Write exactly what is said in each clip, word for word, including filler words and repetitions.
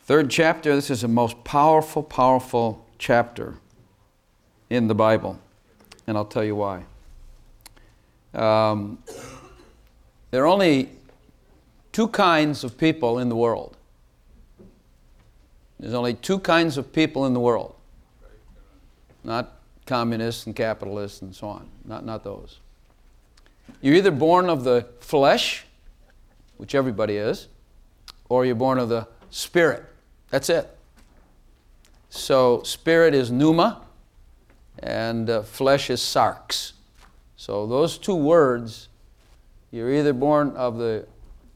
Third chapter, this is the most powerful, powerful chapter in the Bible. And I'll tell you why. Um, there are only two kinds of people in the world. There's only two kinds of people in the world. Not communists and capitalists and so on. Not, not those. You're either born of the flesh, which everybody is, or you're born of the spirit. That's it. So spirit is pneuma, and uh, flesh is sarx. So those two words, you're either born of the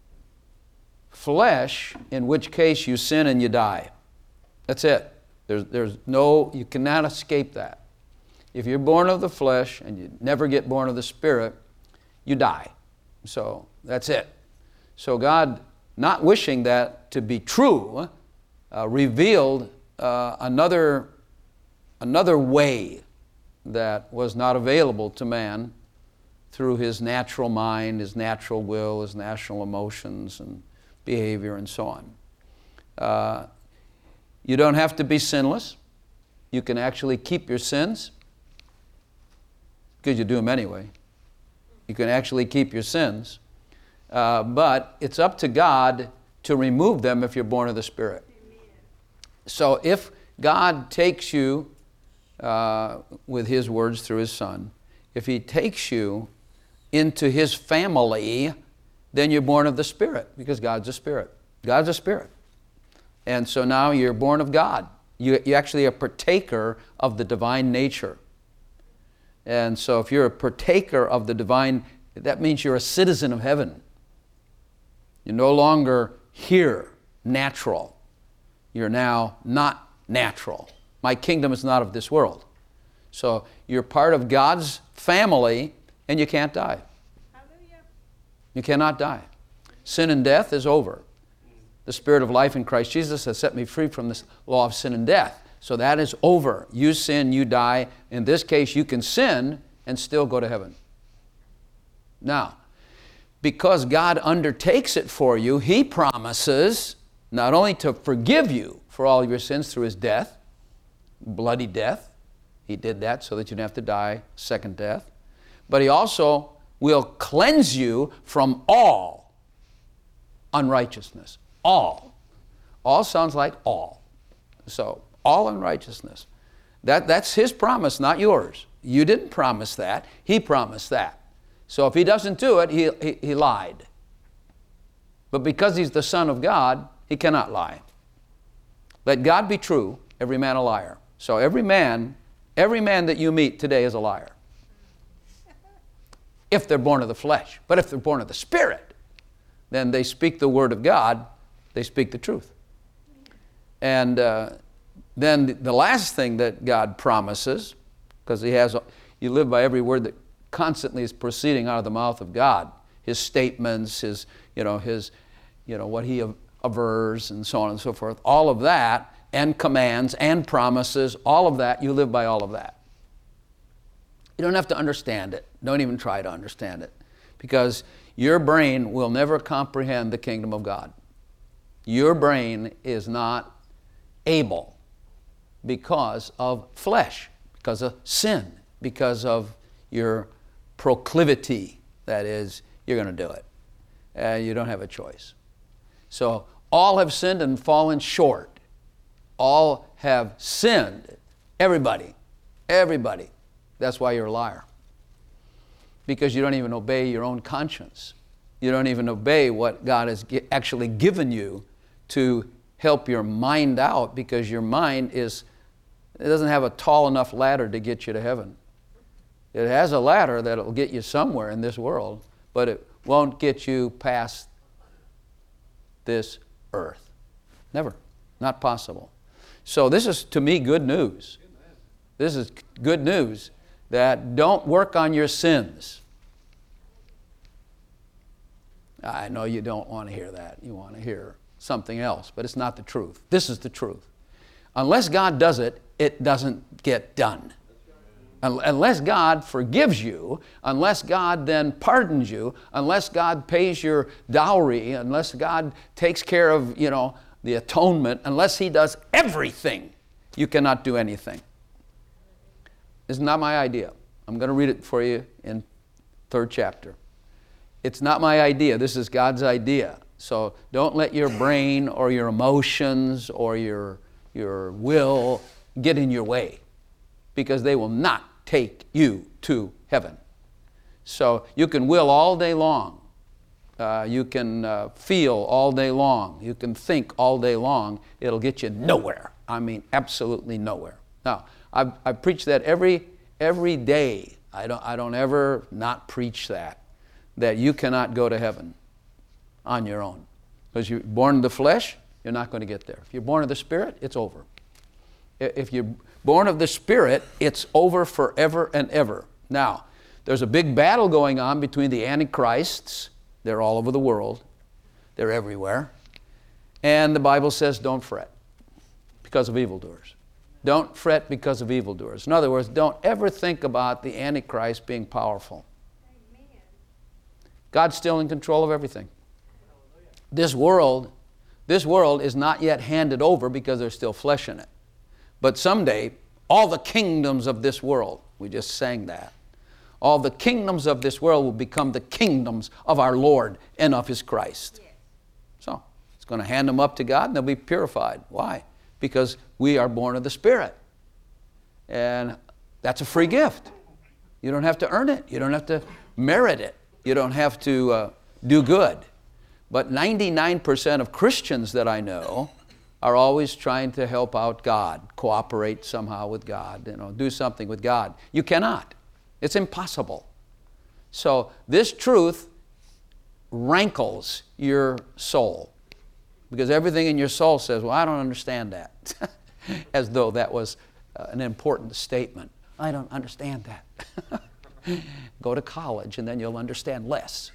flesh, in which case you sin and you die. That's it. There's, there's no, you cannot escape that. If you're born of the flesh and you never get born of the spirit, you die. So that's it. So God, not wishing that to be true, uh, revealed uh, another, another way that was not available to man through his natural mind, his natural will, his natural emotions and behavior and so on. Uh, you don't have to be sinless. You can actually keep your sins, because you do them anyway. You can actually keep your sins. Uh, but it's up to God to remove them if you're born of the Spirit. So if God takes you uh, with His words through His Son, if He takes you into His family, then you're born of the Spirit, because God's a Spirit. God's a Spirit. And so now you're born of God. You, you actually are a partaker of the divine nature. And so if you're a partaker of the divine, that means you're a citizen of heaven. You're no longer here, natural. You're now not natural. My kingdom is not of this world. So you're part of God's family, and you can't die. Hallelujah. You cannot die. Sin and death is over. The Spirit of life in Christ Jesus has set me free from this law of sin and death. So that is over. You sin, you die. In this case, you can sin and still go to heaven. Now, because God undertakes it for you, He promises not only to forgive you for all of your sins through His death, bloody death. He did that so that you don't have to die second death. But He also will cleanse you from all unrighteousness. All. All sounds like all. So, all unrighteousness. That, that's His promise, not yours. You didn't promise that. He promised that. So if He doesn't do it, he, he, he lied. But because He's the Son of God, He cannot lie. Let God be true, every man a liar. So every man, every man that you meet today is a liar. If they're born of the flesh. But if they're born of the Spirit, then they speak the Word of God, they speak the truth. And uh, then the last thing that God promises, because He has, you live by every word that constantly is proceeding out of the mouth of God. His statements, His, you know, His, you know, what He avers and so on and so forth. All of that, and commands and promises, all of that, you live by all of that. You don't have to understand it. Don't even try to understand it. Because your brain will never comprehend the kingdom of God. Your brain is not able because of flesh, because of sin, because of your proclivity. That is, you're going to do it. And you don't have a choice. So, all have sinned and fallen short. All have sinned. Everybody. Everybody. That's why you're a liar. Because you don't even obey your own conscience. You don't even obey what God has actually given you to help your mind out, because your mind is, it doesn't have a tall enough ladder to get you to heaven. It has a ladder that will get you somewhere in this world, but it won't get you past this earth. Never. Not possible. So this is, to me, good news. This is good news, that don't work on your sins. I know you don't want to hear that. You want to hear something else, but it's not the truth. This is the truth. Unless God does it, it doesn't get done. Unless God forgives you, unless God then pardons you, unless God pays your dowry, unless God takes care of, you know, the atonement, unless he does everything, you cannot do anything. This is not my idea. I'm going to read it for you in third chapter. It's not my idea. This is God's idea. So don't let your brain or your emotions or your, your will get in your way, because they will not take you to heaven. So you can will all day long. Uh, you can uh, feel all day long. You can think all day long. It'll get you nowhere. I mean, absolutely nowhere. Now, I I preach that every every day. I don't I don't ever not preach that, that you cannot go to heaven on your own. Because you're born of the flesh, you're not going to get there. If you're born of the Spirit, it's over. If you're born of the Spirit, it's over forever and ever. Now, there's a big battle going on between the Antichrists. They're all over the world. They're everywhere. And the Bible says don't fret because of evildoers. Don't fret because of evildoers. In other words, don't ever think about the Antichrist being powerful. Amen. God's still in control of everything. This world, this world is not yet handed over because there's still flesh in it. But someday, all the kingdoms of this world, we just sang that, all the kingdoms of this world will become the kingdoms of our Lord and of His Christ. Yes. So, it's going to hand them up to God and they'll be purified. Why? Because we are born of the Spirit. And that's a free gift. You don't have to earn it. You don't have to merit it. You don't have to uh, do good. But ninety-nine percent of Christians that I know are always trying to help out God, cooperate somehow with God, you know, do something with God. You cannot. It's impossible. So this truth rankles your soul, because everything in your soul says, well, I don't understand that. As though that was uh, an important statement. I don't understand that. Go to college and then you'll understand less.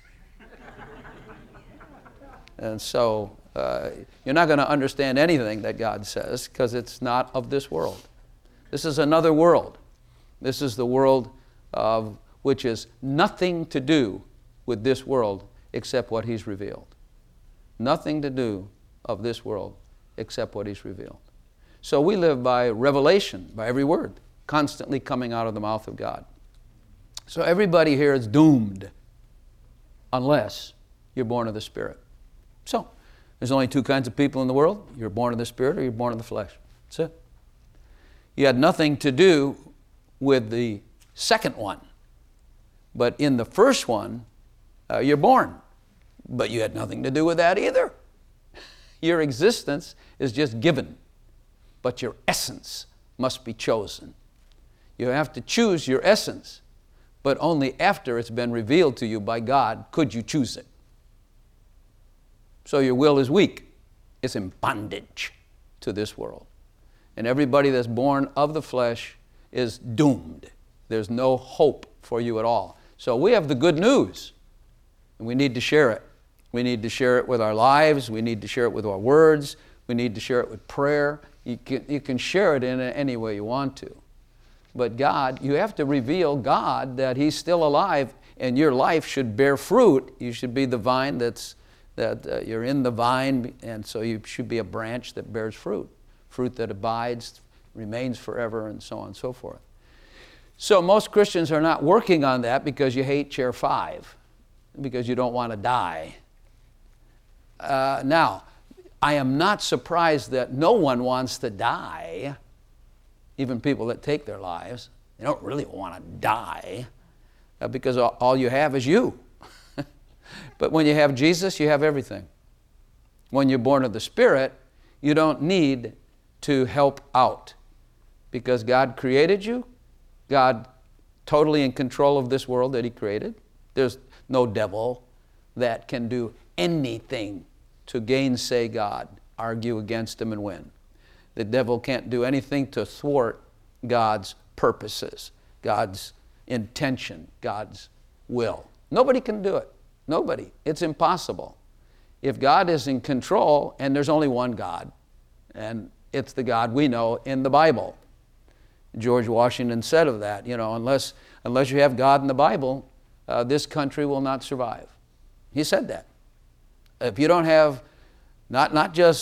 And so uh, you're not going to understand anything that God says because it's not of this world. This is another world. This is the world of which is nothing to do with this world except what He's revealed. Nothing to do of this world except what He's revealed. So we live by revelation, by every word, constantly coming out of the mouth of God. So everybody here is doomed unless you're born of the Spirit. So there's only two kinds of people in the world. You're born of the Spirit or you're born of the flesh. That's it. You had nothing to do with the second one. But in the first one, uh, you're born. But you had nothing to do with that either. Your existence is just given. But your essence must be chosen. You have to choose your essence. But only after it's been revealed to you by God could you choose it. So your will is weak. It's in bondage to this world. And everybody that's born of the flesh is doomed. There's no hope for you at all. So we have the good news, and we need to share it. We need to share it with our lives. We need to share it with our words. We need to share it with prayer. You can, you can share it in any way you want to. But God, you have to reveal God, that He's still alive, and your life should bear fruit. You should be the vine that's, that uh, you're in the vine, and so you should be a branch that bears fruit. Fruit that abides, remains forever, and so on and so forth. So most Christians are not working on that because you hate chair five, because you don't want to die. Uh, now, I am not surprised that no one wants to die, even people that take their lives. They don't really want to die uh, because all, all you have is you. But when you have Jesus, you have everything. When you're born of the Spirit, you don't need to help out because God created you. God totally in control of this world that He created. There's no devil that can do anything to gainsay God, argue against Him and win. The devil can't do anything to thwart God's purposes, God's intention, God's will. Nobody can do it. Nobody. It's impossible. If God is in control, and there's only one God, and it's the God we know in the Bible. George Washington said of that, you know, unless, unless you have God in the Bible, uh, this country will not survive. He said that. If you don't have not, not just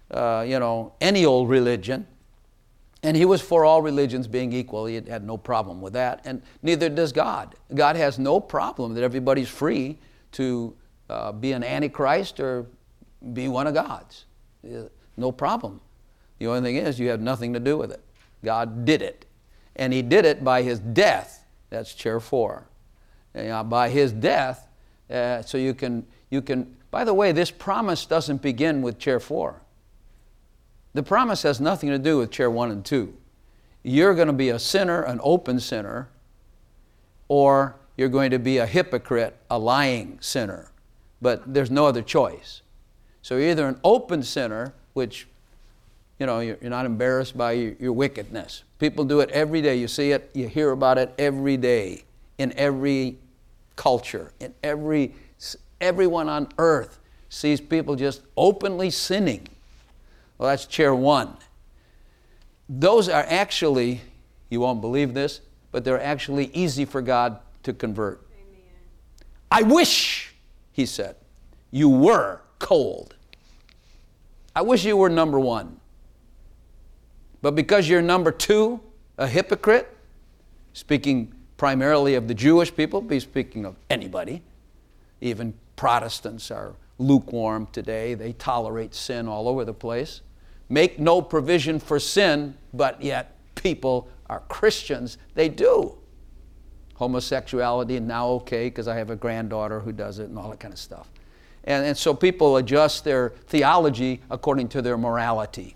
uh, you know, any old religion. And he was for all religions being equal. He had no problem with that. And neither does God. God has no problem that everybody's free to uh, be an antichrist or be one of God's. No problem. The only thing is you have nothing to do with it. God did it. And he did it by his death. That's chair four. And, uh, by his death, uh, so you can, you can, by the way, this promise doesn't begin with chair four. The promise has nothing to do with chair one and two. You're going to be a sinner, an open sinner, or you're going to be a hypocrite, a lying sinner. But there's no other choice. So you're either an open sinner, which, you know, you're, you're not embarrassed by your, your wickedness. People do it every day. You see it, you hear about it every day, in every culture, in every, everyone on earth sees people just openly sinning. Well, that's chair one. Those are actually, you won't believe this, but they're actually easy for God to convert. Amen. I wish, he said, you were cold. I wish you were number one. But because you're number two, a hypocrite, speaking primarily of the Jewish people, be speaking of anybody, even Protestants are lukewarm today. They tolerate sin all over the place. Make no provision for sin, but yet people are Christians. They do. Homosexuality now okay because I have a granddaughter who does it and all that kind of stuff. And, and so people adjust their theology according to their morality.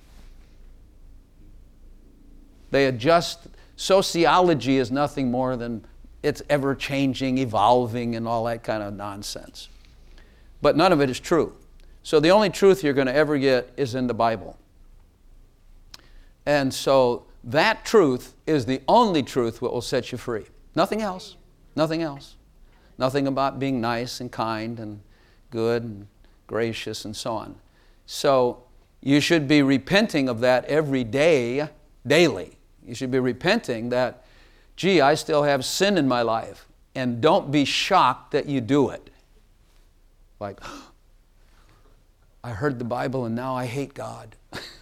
They adjust. Sociology is nothing more than it's ever-changing, evolving, and all that kind of nonsense. But none of it is true. So the only truth you're going to ever get is in the Bible. And so that truth is the only truth that will set you free. Nothing else. Nothing else. Nothing about being nice and kind and good and gracious and so on. So you should be repenting of that every day, daily. You should be repenting that, gee, I still have sin in my life. And don't be shocked that you do it. Like, I heard the Bible and now I hate God.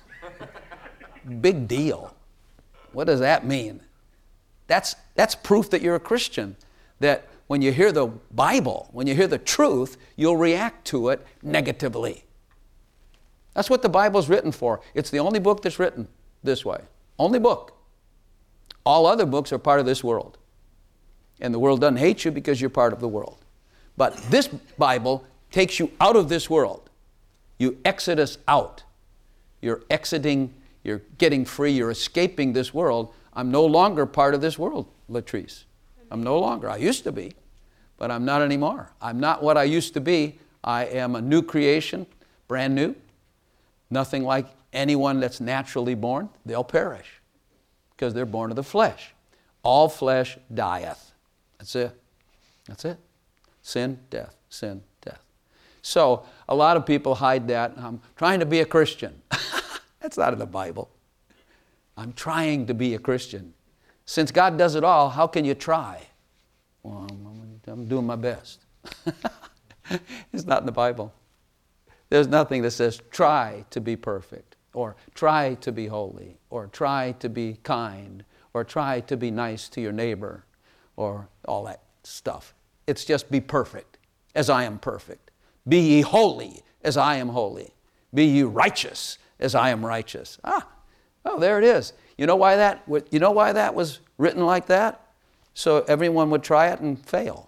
Big deal. What does that mean? That's, that's proof that you're a Christian. That when you hear the Bible, when you hear the truth, you'll react to it negatively. That's what the Bible's written for. It's the only book that's written this way. Only book. All other books are part of this world. And the world doesn't hate you because you're part of the world. But this Bible takes you out of this world. You exodus out. You're exiting, you're getting free, you're escaping this world. I'm no longer part of this world, Latrice. I'm no longer. I used to be, but I'm not anymore. I'm not what I used to be. I am a new creation, brand new. Nothing like anyone that's naturally born. They'll perish because they're born of the flesh. All flesh dieth. That's it. That's it. Sin, death, sin, death. So a lot of people hide that. I'm trying to be a Christian. That's not in the Bible. I'm trying to be a Christian. Since God does it all, how can you try? Well, I'm, I'm doing my best. It's not in the Bible. There's nothing that says try to be perfect, or try to be holy, or try to be kind, or try to be nice to your neighbor, or all that stuff. It's just be perfect as I am perfect. Be ye holy as I am holy. Be ye righteous as I am righteous. Ah, oh, there it is. You know why that? You know why that was written like that? So everyone would try it and fail.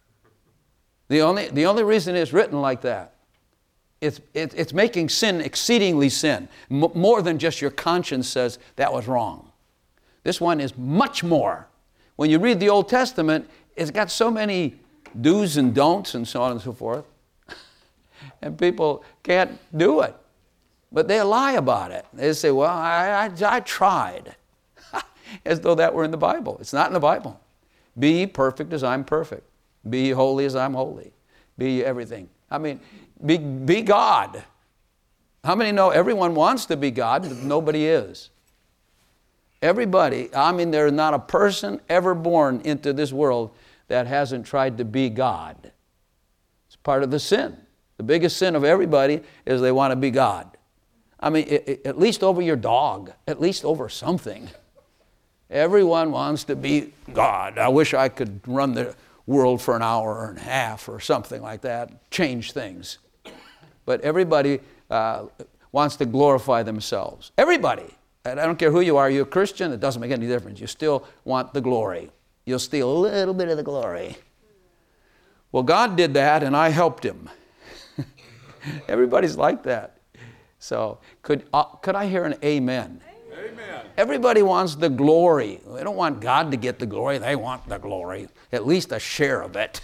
The only the only reason it's written like that, it's it, it's making sin exceedingly sin, M- more than just your conscience says that was wrong. This one is much more. When you read the Old Testament, it's got so many do's and don'ts and so on and so forth, and people can't do it. But they lie about it. They say, well, I, I, I tried. As though that were in the Bible. It's not in the Bible. Be ye perfect as I'm perfect. Be ye holy as I'm holy. Be ye everything. I mean, be, be God. How many know everyone wants to be God, but nobody is? Everybody, I mean, there's not a person ever born into this world that hasn't tried to be God. It's part of the sin. The biggest sin of everybody is they want to be God. I mean, it, it, at least over your dog, at least over something. Everyone wants to be God. I wish I could run the world for an hour and a half or something like that, change things. But everybody uh, wants to glorify themselves. Everybody. And I don't care who you are. You're a Christian, it doesn't make any difference. You still want the glory. You'll steal a little bit of the glory. Well, God did that, and I helped him. Everybody's like that. So could, uh, could I hear an amen? Amen. Everybody wants the glory. They don't want God to get the glory. They want the glory, at least a share of it.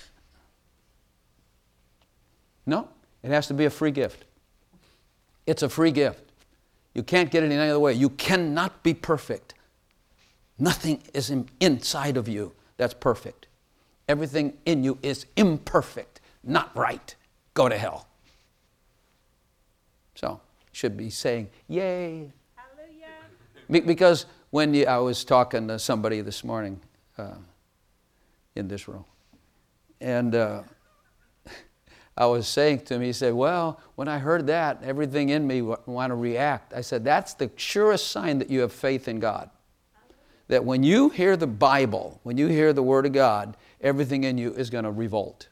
No, it has to be a free gift. It's a free gift. You can't get it in any other way. You cannot be perfect. Nothing is in, inside of you that's perfect. Everything in you is imperfect, not right. Go to hell. So, should be saying, yay. Hallelujah. Be- because when you, I was talking to somebody this morning uh, in this room, and uh, I was saying to him, he said, well, when I heard that, everything in me w- want to react. I said, that's the surest sign that you have faith in God. That when you hear the Bible, when you hear the Word of God, everything in you is going to revolt.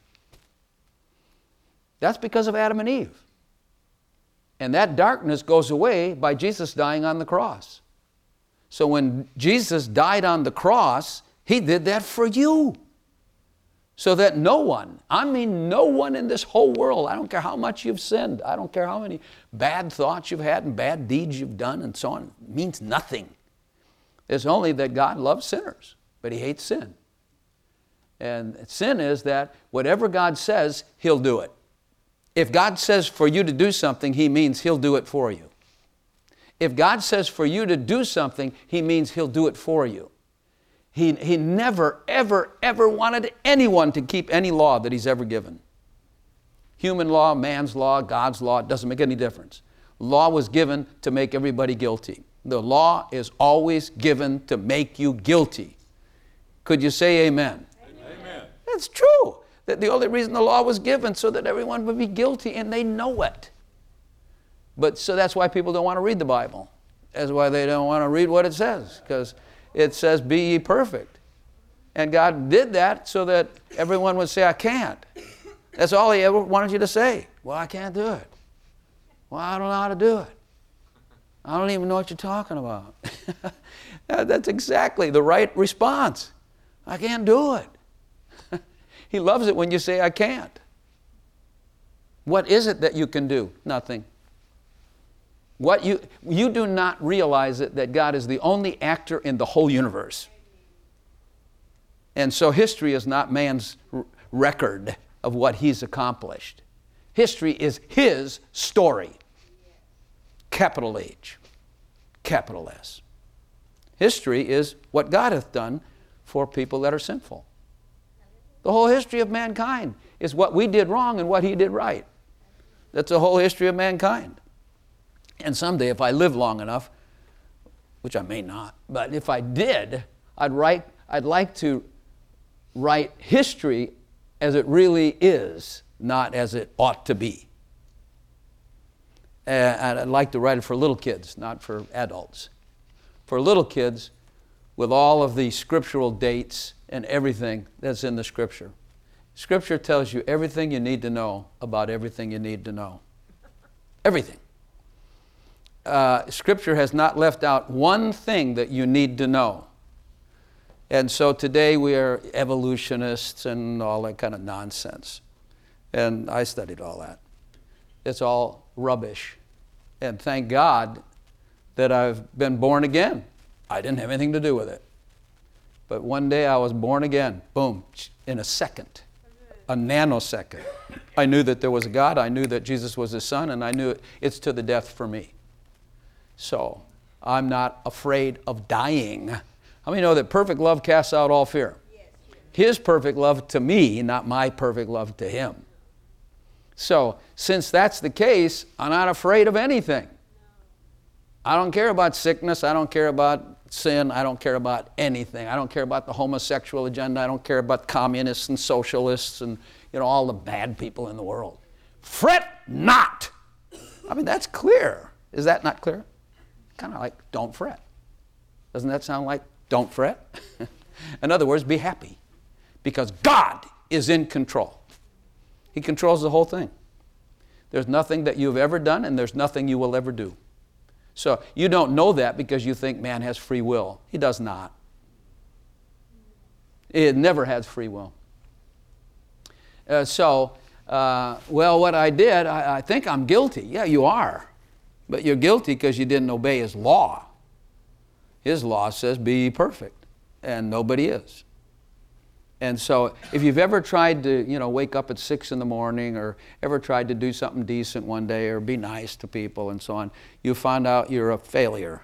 That's because of Adam and Eve. And that darkness goes away by Jesus dying on the cross. So when Jesus died on the cross, he did that for you. So that no one, I mean no one in this whole world, I don't care how much you've sinned, I don't care how many bad thoughts you've had and bad deeds you've done and so on, it means nothing. It's only that God loves sinners, but he hates sin. And sin is that whatever God says, he'll do it. If God says for you to do something, he means he'll do it for you. If God says for you to do something, he means he'll do it for you. He, he never, ever, ever wanted anyone to keep any law that he's ever given. Human law, man's law, God's law, it doesn't make any difference. Law was given to make everybody guilty. The law is always given to make you guilty. Could you say amen? Amen. It's true. That the only reason the law was given so that everyone would be guilty, and they know it. But so that's why people don't want to read the Bible. That's why they don't want to read what it says, because it says, be ye perfect. And God did that so that everyone would say, I can't. That's all he ever wanted you to say. Well, I can't do it. Well, I don't know how to do it. I don't even know what you're talking about. That's exactly the right response. I can't do it. He loves it when you say, I can't. What is it that you can do? Nothing. What you, you do not realize it, that God is the only actor in the whole universe. And so history is not man's r- record of what he's accomplished. History is his story. Capital H, capital S. History is what God hath done for people that are sinful. The whole history of mankind is what we did wrong and what he did right. That's the whole history of mankind. And someday, if I live long enough, which I may not, but if I did, I'd write, I'd like to write history as it really is, not as it ought to be. And I'd like to write it for little kids, not for adults. For little kids, with all of the scriptural dates and everything that's in the Scripture. Scripture tells you everything you need to know about everything you need to know. Everything. Uh, Scripture has not left out one thing that you need to know. And so today we are evolutionists and all that kind of nonsense. And I studied all that. It's all rubbish. And thank God that I've been born again. I didn't have anything to do with it. But one day I was born again. Boom. In a second. A nanosecond. I knew that there was a God. I knew that Jesus was his son. And I knew it, it's to the death for me. So I'm not afraid of dying. How many know that perfect love casts out all fear? His perfect love to me, not my perfect love to him. So since that's the case, I'm not afraid of anything. I don't care about sickness. I don't care about sin. I don't care about anything. I don't care about the homosexual agenda. I don't care about communists and socialists and, you know, all the bad people in the world. Fret not. I mean, that's clear. Is that not clear? Kind of like, don't fret. Doesn't that sound like, don't fret? In other words, be happy. Because God is in control. He controls the whole thing. There's nothing that you've ever done, and there's nothing you will ever do. So you don't know that because you think man has free will. He does not. It never has free will. Uh, so, uh, well, what I did, I, I think I'm guilty. Yeah, you are. But you're guilty because you didn't obey His law. His law says, be ye perfect. And nobody is. And so if you've ever tried to, you know, wake up at six in the morning or ever tried to do something decent one day or be nice to people and so on, you find out you're a failure.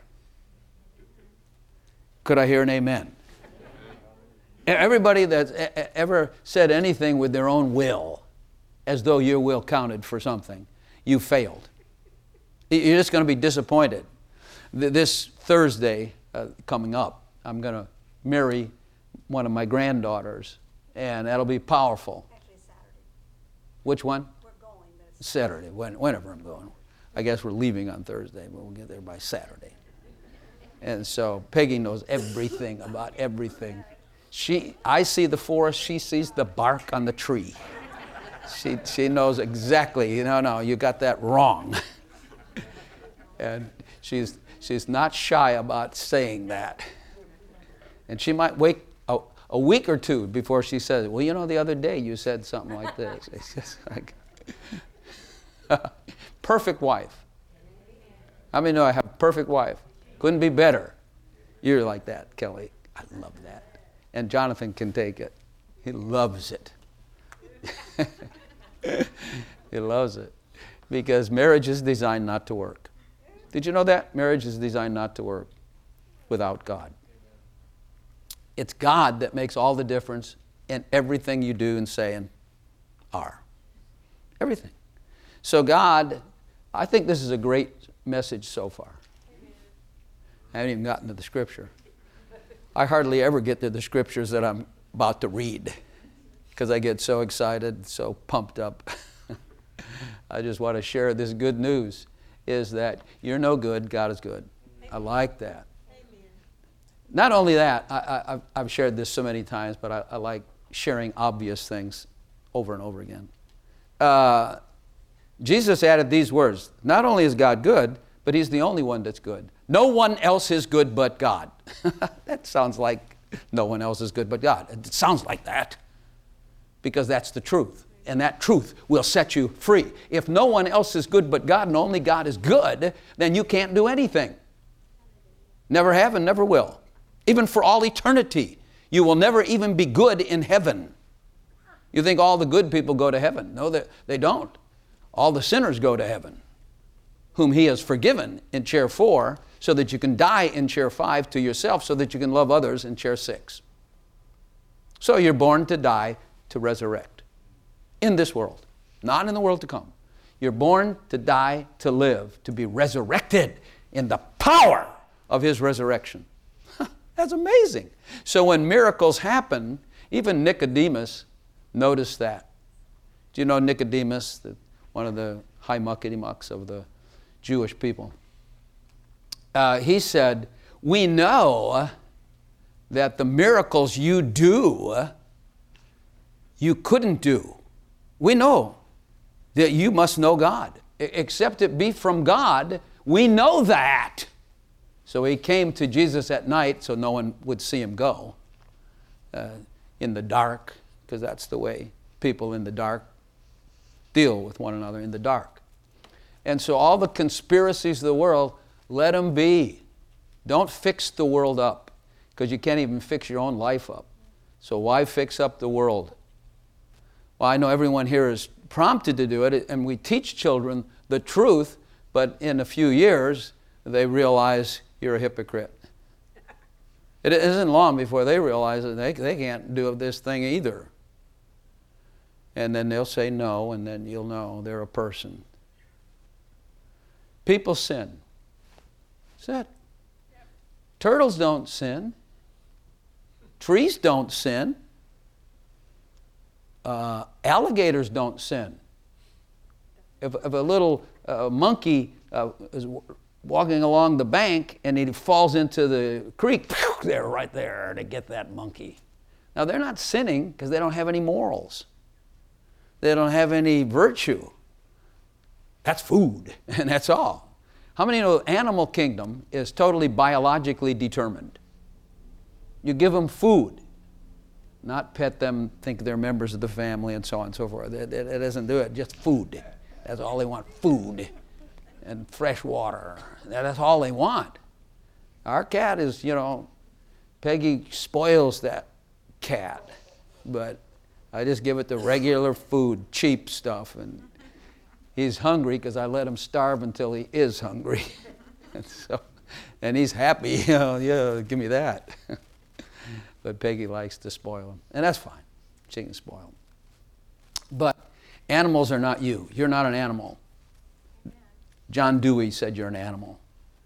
Could I hear an amen? Everybody that's ever said anything with their own will, as though your will counted for something, you failed. You're just going to be disappointed. This Thursday uh, coming up, I'm going to marry one of my granddaughters, and that'll be powerful. Actually, Saturday. Which one? We're going. But it's Saturday, when, whenever I'm going. I guess we're leaving on Thursday, but we'll get there by Saturday. And so Peggy knows everything about everything. She, I see the forest, she sees the bark on the tree. She, she knows exactly, no, no, you got that wrong. And she's, she's not shy about saying that. And she might wait a, a week or two before she says, well, you know, the other day you said something like this. It's just like, perfect wife. How many know I have a perfect wife? Couldn't be better. You're like that, Kelly. I love that. And Jonathan can take it. He loves it. He loves it. Because marriage is designed not to work. Did you know that? Marriage is designed not to work without God. It's God that makes all the difference in everything you do and say and are. Everything. So God, I think this is a great message so far. I haven't even gotten to the scripture. I hardly ever get to the scriptures that I'm about to read because I get so excited, so pumped up. I just want to share this good news is that you're no good, God is good. I like that. Not only that, I, I, I've, I've shared this so many times, but I, I like sharing obvious things over and over again. Uh, Jesus added these words, not only is God good, but He's the only one that's good. No one else is good but God. That sounds like no one else is good but God. It sounds like that because that's the truth. And that truth will set you free. If no one else is good but God and only God is good, then you can't do anything. Never have and never will. Even for all eternity, you will never even be good in heaven. You think all the good people go to heaven. No, they, they don't. All the sinners go to heaven, whom He has forgiven in chair four, so that you can die in chair five to yourself, so that you can love others in chair six. So you're born to die, to resurrect. In this world, not in the world to come. You're born to die, to live, to be resurrected in the power of His resurrection. That's amazing. So when miracles happen, even Nicodemus noticed that. Do you know Nicodemus, the, one of the high muckety mucks of the Jewish people? Uh, he said, we know that the miracles you do, you couldn't do. We know that you must know God. Except it be from God, we know that. So he came to Jesus at night so no one would see him go uh, in the dark, because that's the way people in the dark deal with one another, in the dark. And so all the conspiracies of the world, let them be. Don't fix the world up, because you can't even fix your own life up. So why fix up the world? Well, I know everyone here is prompted to do it, and we teach children the truth, but in a few years, they realize you're a hypocrite. It isn't long before they realize that they, they can't do this thing either. And then they'll say no, and then you'll know they're a person. People sin. That's it. Yep. Turtles don't sin. Trees don't sin. Uh, alligators don't sin. If, if a little uh, monkey uh, is walking along the bank and he falls into the creek. They're right there to get that monkey. Now, they're not sinning because they don't have any morals. They don't have any virtue. That's food, and that's all. How many know the animal kingdom is totally biologically determined? You give them food, not pet them, think they're members of the family, and so on and so forth. It, it, it doesn't do it, just food. That's all they want, food and fresh water. That's all they want. Our cat is, you know, Peggy spoils that cat, but I just give it the regular food, cheap stuff, and he's hungry because I let him starve until he is hungry. and, so, and he's happy, you know, yeah, give me that. But Peggy likes to spoil him, and that's fine. She can spoil him. But animals are not you. You're not an animal. John Dewey said you're an animal.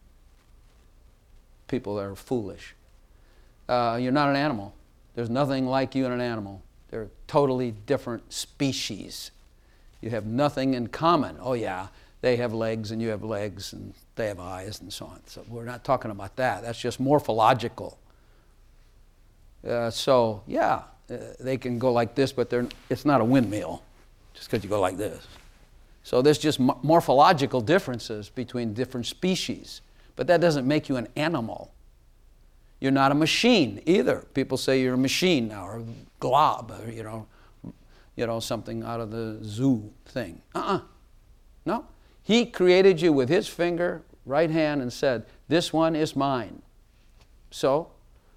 People are foolish. Uh, you're not an animal. There's nothing like you in an animal. They're totally different species. You have nothing in common. Oh yeah, they have legs and you have legs and they have eyes and so on. So we're not talking about that. That's just morphological. Uh, so yeah, uh, they can go like this, but they're, it's not a windmill just because you go like this. So there's just m- morphological differences between different species. But that doesn't make you an animal. You're not a machine either. People say you're a machine now, or a glob, or, you know, you know, something out of the zoo thing. Uh-uh. No. He created you with his finger, right hand, and said, this one is mine. So,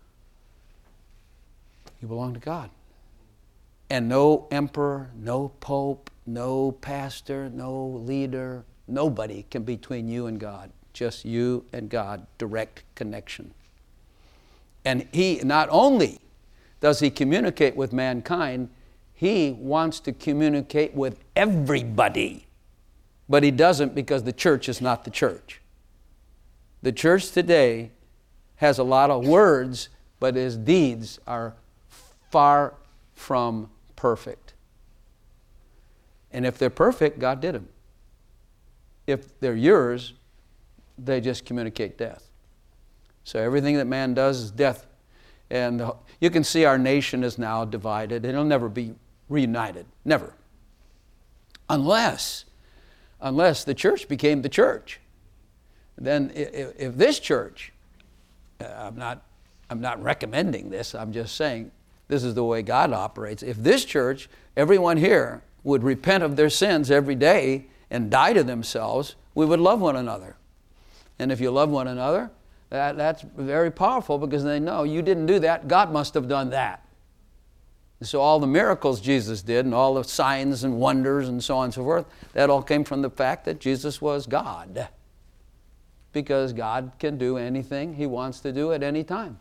you belong to God. And no emperor, no pope, no pastor, no leader, nobody can be between you and God. Just you and God, direct connection. And he, not only does he communicate with mankind, he wants to communicate with everybody. But he doesn't because the church is not the church. The church today has a lot of words, but his deeds are far from perfect. And if they're perfect, God did them. If they're yours, they just communicate death. So everything that man does is death. And you can see our nation is now divided. It'll never be reunited. Never. Unless, unless the church became the church. Then if, if this church, uh, I'm not, I'm not recommending this, I'm just saying this is the way God operates. If this church, everyone here, would repent of their sins every day and die to themselves, we would love one another. And if you love one another, that, that's very powerful because they know you didn't do that, God must have done that. So all the miracles Jesus did and all the signs and wonders and so on and so forth, that all came from the fact that Jesus was God. Because God can do anything He wants to do at any time.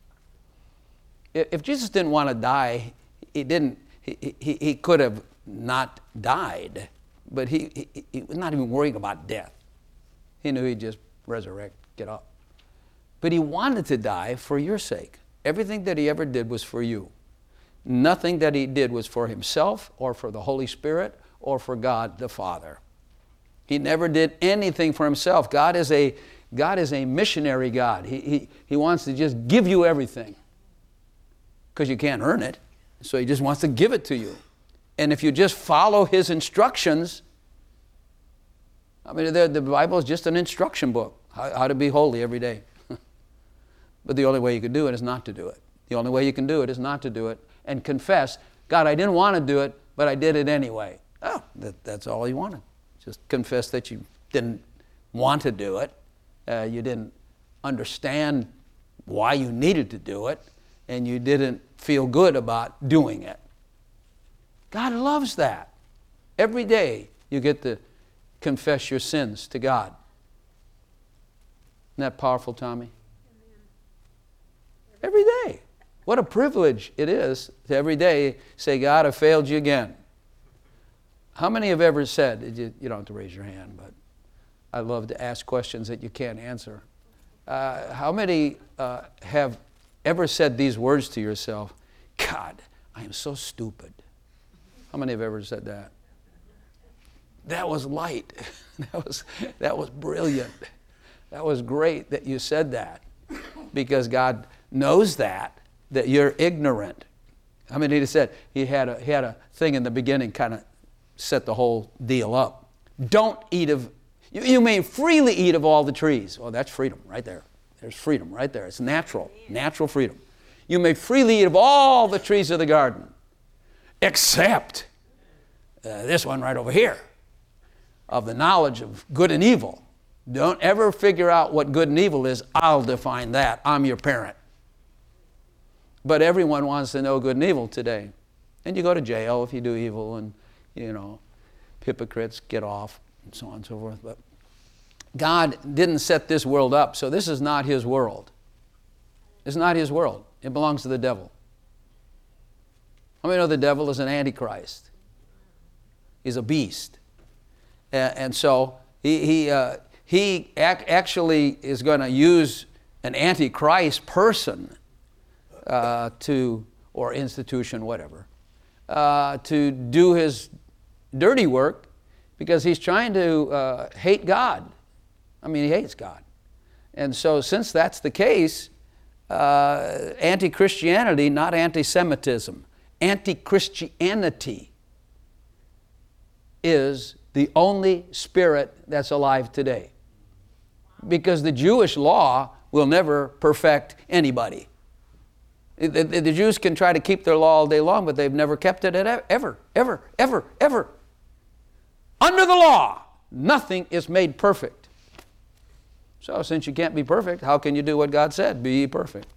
If Jesus didn't want to die, He didn't. He, he, he could have not died, but he, he, he was not even worrying about death. He knew He'd just resurrect, get up. But He wanted to die for your sake. Everything that He ever did was for you. Nothing that He did was for Himself or for the Holy Spirit or for God the Father. He never did anything for Himself. God is a, God is a missionary God. He, he, he wants to just give you everything because you can't earn it. So He just wants to give it to you. And if you just follow His instructions, I mean, the, the Bible is just an instruction book, how, how to be holy every day. But the only way you can do it is not to do it. The only way you can do it is not to do it and confess, God, I didn't want to do it, but I did it anyway. Oh, that, that's all you wanted. Just confess that you didn't want to do it. Uh, you didn't understand why you needed to do it, and you didn't feel good about doing it. God loves that. Every day you get to confess your sins to God. Isn't that powerful, Tommy? Every day. What a privilege it is to every day say, God, I failed you again. How many have ever said, you, you don't have to raise your hand, but I love to ask questions that you can't answer. Uh, how many uh, have ever said these words to yourself, God, I am so stupid? How many have ever said that? that was light. That was, that was brilliant. That was great that you said that, because God knows that, that you're ignorant. I mean, he said he had a, he had a thing in the beginning kind of set the whole deal up. Don't eat of, you, you may freely eat of all the trees. Well, that's freedom right there. There's freedom right there. It's natural, natural freedom. You may freely eat of all the trees of the garden, except uh, this one right over here, of the knowledge of good and evil. Don't ever figure out what good and evil is. I'll define that. I'm your parent. But everyone wants to know good and evil today. And you go to jail if you do evil, and, you know, hypocrites get off, and so on and so forth. But God didn't set this world up, so this is not his world. It's not his world. It belongs to the devil. How many know the devil is an antichrist? He's a beast. And, and so he, he, uh, he ac- actually is going to use an antichrist person uh, to, or institution, whatever, uh, to do his dirty work, because he's trying to uh, hate God. I mean, he hates God. And so since that's the case, uh, anti-Christianity, not anti-Semitism, anti-Christianity is the only spirit that's alive today. Because the Jewish law will never perfect anybody. The, the, the Jews can try to keep their law all day long, but they've never kept it at ever, ever, ever, ever. Under the law, nothing is made perfect. So since you can't be perfect, how can you do what God said? Be ye perfect.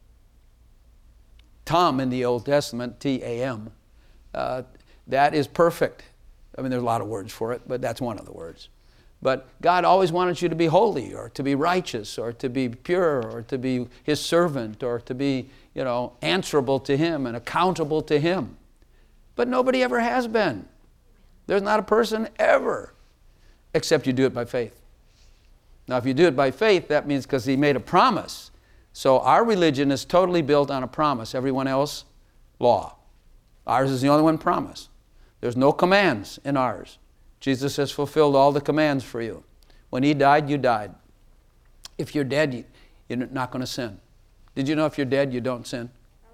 Tam in the Old Testament, T A M, uh, that is perfect. I mean, there's a lot of words for it, but that's one of the words. But God always wanted you to be holy, or to be righteous, or to be pure, or to be his servant, or to be, you know, answerable to him and accountable to him. But nobody ever has been. There's not a person ever, except you do it by faith. Now, if you do it by faith, that means because he made a promise. So our religion is totally built on a promise. Everyone else, law. Ours is the only one promise. There's no commands in ours. Jesus has fulfilled all the commands for you. When he died, you died. If you're dead, you, you're not going to sin. Did you know if you're dead, you don't sin?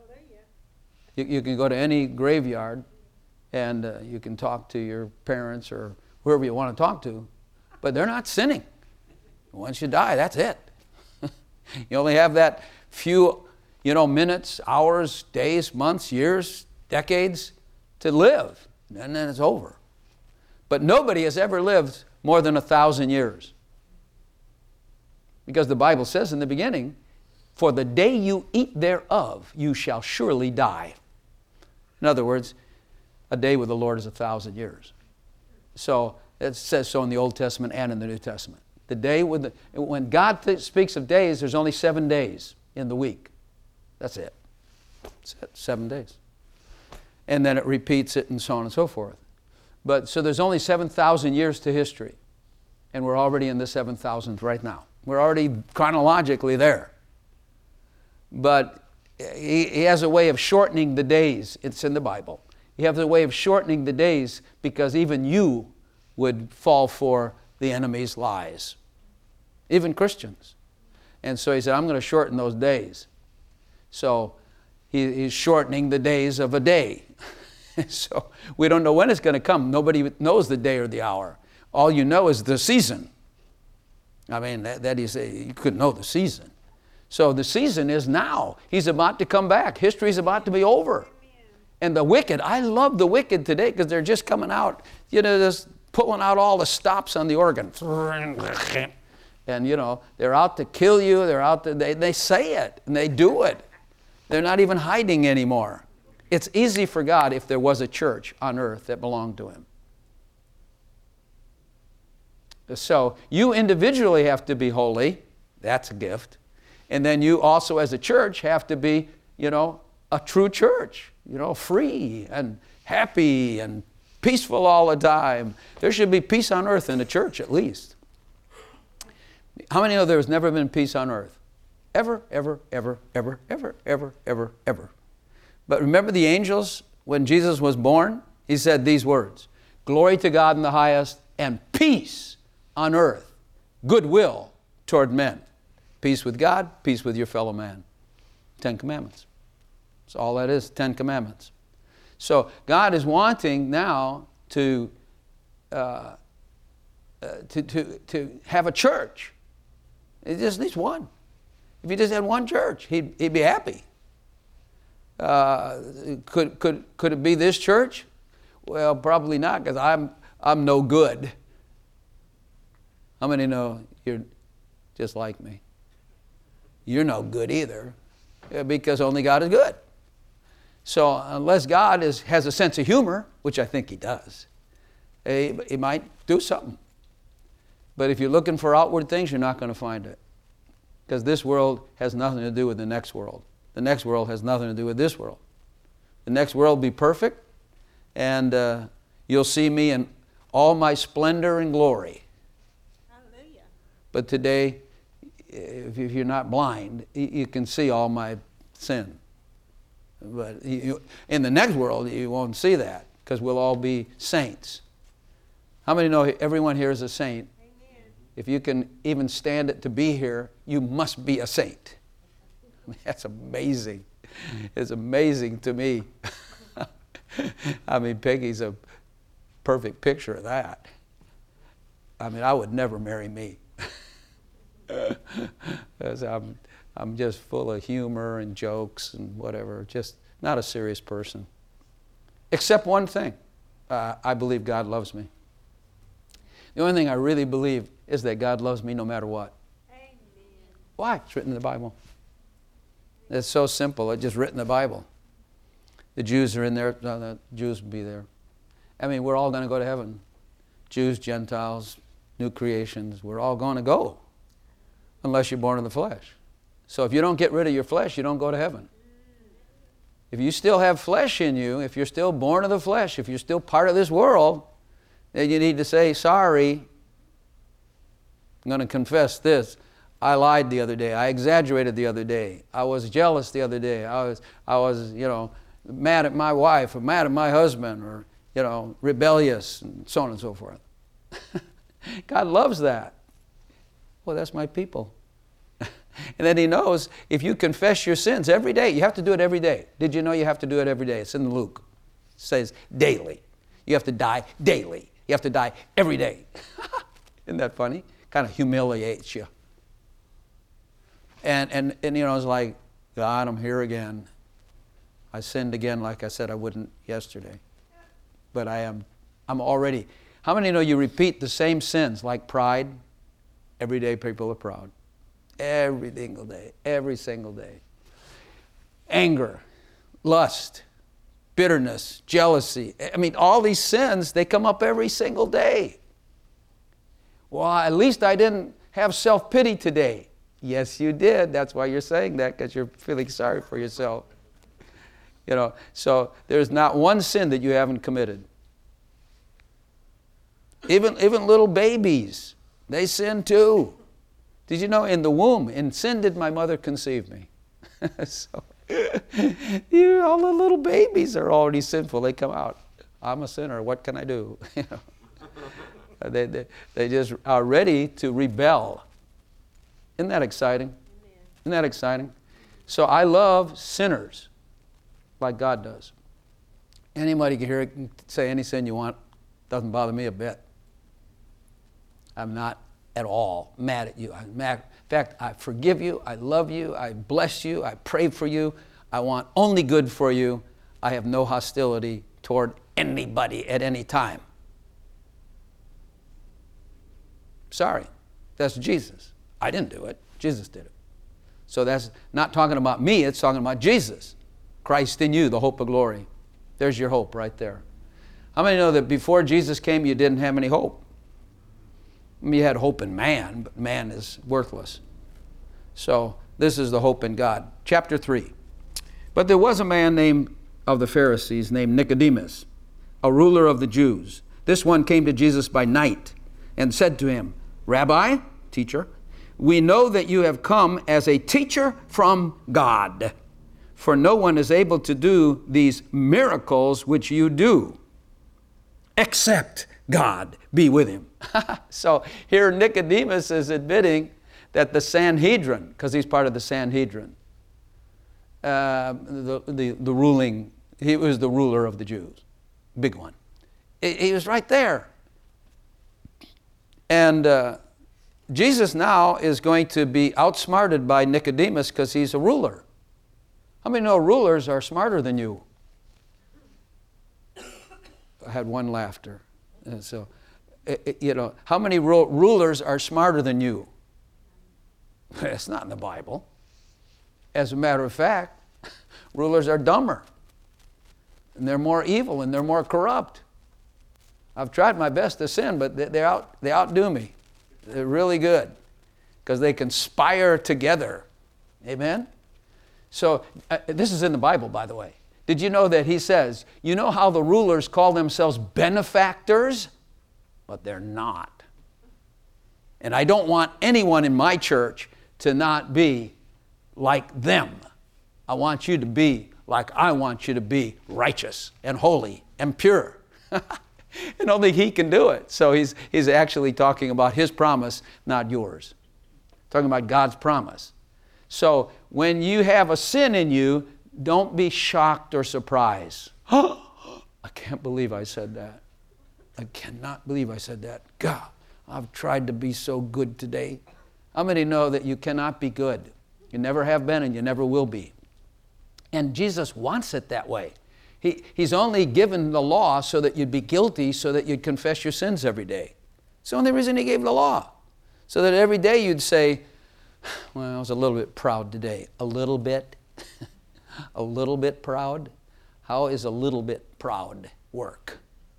You, you can go to any graveyard and uh, you can talk to your parents or whoever you want to talk to, but they're not sinning. Once you die, that's it. You only have that few, you know, minutes, hours, days, months, years, decades to live, and then it's over. But nobody has ever lived more than a thousand years. Because the Bible says in the beginning, for the day you eat thereof, you shall surely die. In other words, a day with the Lord is a thousand years. So it says so in the Old Testament and in the New Testament. The day with the, when God th- speaks of days, there's only seven days in the week. That's it. That's it. Seven days. And then it repeats it and so on and so forth. But so there's only seven thousand years to history. And we're already in the seven thousandth right now. We're already chronologically there. But he, he has a way of shortening the days. It's in the Bible. He has a way of shortening the days because even you would fall for the enemy's lies. Even Christians. And so he said, I'm going to shorten those days. So he, he's shortening the days of a day. So we don't know when it's going to come. Nobody knows the day or the hour. All you know is the season. I mean, that, that is, you couldn't know the season. So the season is now. He's about to come back. History's about to be over. And the wicked, I love the wicked today because they're just coming out, you know, just pulling out all the stops on the organ. And, you know, they're out to kill you. They're out to, they, they say it and they do it. They're not even hiding anymore. It's easy for God if there was a church on earth that belonged to him. So you individually have to be holy. That's a gift. And then you also as a church have to be, you know, a true church, you know, free and happy and peaceful all the time. There should be peace on earth in the church at least. How many know there's never been peace on earth? Ever, ever, ever, ever, ever, ever, ever, ever. But remember the angels, when Jesus was born, he said these words, glory to God in the highest, and peace on earth, goodwill toward men. Peace with God, peace with your fellow man. Ten Commandments. That's all that is, Ten Commandments. So God is wanting now to, uh, uh, to, to, to have a church. He just needs one. If he just had one church, he'd, he'd be happy. Uh, could, could, could it be this church? Well, probably not, because I'm, I'm no good. How many know you're just like me? You're no good either, because only God is good. So unless God is, has a sense of humor, which I think he does, he, he might do something. But if you're looking for outward things, you're not going to find it. Because this world has nothing to do with the next world. The next world has nothing to do with this world. The next world will be perfect, and uh, you'll see me in all my splendor and glory. Hallelujah. But today, if you're not blind, you can see all my sin. But you, in the next world, you won't see that, because we'll all be saints. How many know everyone here is a saint? Amen. If you can even stand it to be here, you must be a saint. That's amazing. It's amazing to me. I mean, Peggy's a perfect picture of that. I mean, I would never marry me. Because I'm, I'm just full of humor and jokes and whatever. Just not a serious person. Except one thing. Uh, I believe God loves me. The only thing I really believe is that God loves me no matter what. Amen. Why? It's written in the Bible. It's so simple. It's just written in the Bible. The Jews are in there. No, the Jews will be there. I mean, we're all going to go to heaven. Jews, Gentiles, new creations. We're all going to go. Unless you're born of the flesh. So if you don't get rid of your flesh, you don't go to heaven. If you still have flesh in you, if you're still born of the flesh, if you're still part of this world, then you need to say, sorry, I'm going to confess this. I lied the other day. I exaggerated the other day. I was jealous the other day. I was, I was, you know, mad at my wife or mad at my husband or, you know, rebellious and so on and so forth. God loves that. Well, that's my people. And then he knows if you confess your sins every day, you have to do it every day. Did you know you have to do it every day? It's in Luke. It says daily. You have to die daily. You have to die every day. Isn't that funny? Kind of humiliates you. And, and, and, you know, it's like, God, I'm here again. I sinned again like I said I wouldn't yesterday. But I am, I'm already, how many know you repeat the same sins like pride? Every day people are proud. Every single day. Every single day. Anger, lust, bitterness, jealousy. I mean, all these sins, they come up every single day. Well, at least I didn't have self-pity today. Yes, you did. That's why you're saying that, because you're feeling sorry for yourself. You know, so there's not one sin that you haven't committed. Even, even little babies, they sin too. Did you know in the womb, in sin did my mother conceive me? So, you, all the little babies are already sinful. They come out. I'm a sinner. What can I do? You know, they, they, they just are ready to rebel. Isn't that exciting? Amen. Isn't that exciting? So I love sinners like God does. Anybody can hear it and say any sin you want. Doesn't bother me a bit. I'm not at all mad at you. I'm mad. In fact, I forgive you. I love you. I bless you. I pray for you. I want only good for you. I have no hostility toward anybody at any time. Sorry. That's Jesus. I didn't do it. Jesus did it. So that's not talking about me. It's talking about Jesus. Christ in you, the hope of glory. There's your hope right there. How many know that before Jesus came, you didn't have any hope? I mean, you had hope in man, but man is worthless. So this is the hope in God. Chapter three. But there was a man named of the Pharisees named Nicodemus, a ruler of the Jews. This one came to Jesus by night and said to him, Rabbi, teacher, we know that you have come as a teacher from God, for no one is able to do these miracles which you do, except God be with him. So here Nicodemus is admitting that the Sanhedrin, because he's part of the Sanhedrin, uh, the, the, the ruling, he was the ruler of the Jews, big one. He, he was right there. And uh, Jesus now is going to be outsmarted by Nicodemus because he's a ruler. How many know rulers are smarter than you? I had one laughter. And so, you know, how many ru- rulers are smarter than you? It's not in the Bible. As a matter of fact, rulers are dumber. And they're more evil and they're more corrupt. I've tried my best to sin, but they out, they outdo me. They're really good because they conspire together. Amen? So uh, this is in the Bible, by the way. Did you know that he says, you know how the rulers call themselves benefactors? But they're not. And I don't want anyone in my church to not be like them. I want you to be like I want you to be, righteous and holy and pure. And only he can do it. So he's, he's actually talking about his promise, not yours. Talking about God's promise. So when you have a sin in you, don't be shocked or surprised. I can't believe I said that. I cannot believe I said that. God, I've tried to be so good today. How many know that you cannot be good? You never have been and you never will be. And Jesus wants it that way. He, he's only given the law so that you'd be guilty, so that you'd confess your sins every day. It's the only reason he gave the law. So that every day you'd say, well, I was a little bit proud today. A little bit? A little bit proud? How is a little bit proud work?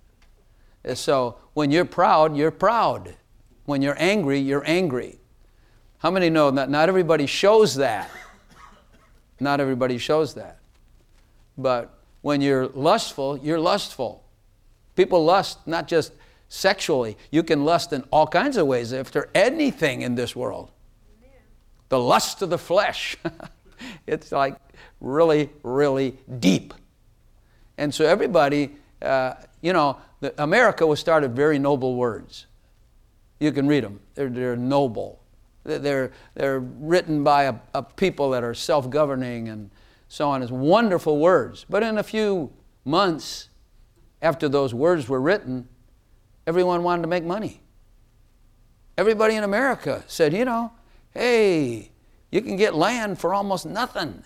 So when you're proud, you're proud. When you're angry, you're angry. How many know that not everybody shows that? Not everybody shows that. But when you're lustful, you're lustful. People lust not just sexually. You can lust in all kinds of ways after anything in this world. The lust of the flesh. It's like really, really deep. And so everybody, uh, you know, the, America was started very noble words. You can read them. They're, they're noble. They're, they're written by a, a people that are self-governing and so on. It's wonderful words. But in a few months after those words were written, everyone wanted to make money. Everybody in America said, you know, hey, you can get land for almost nothing.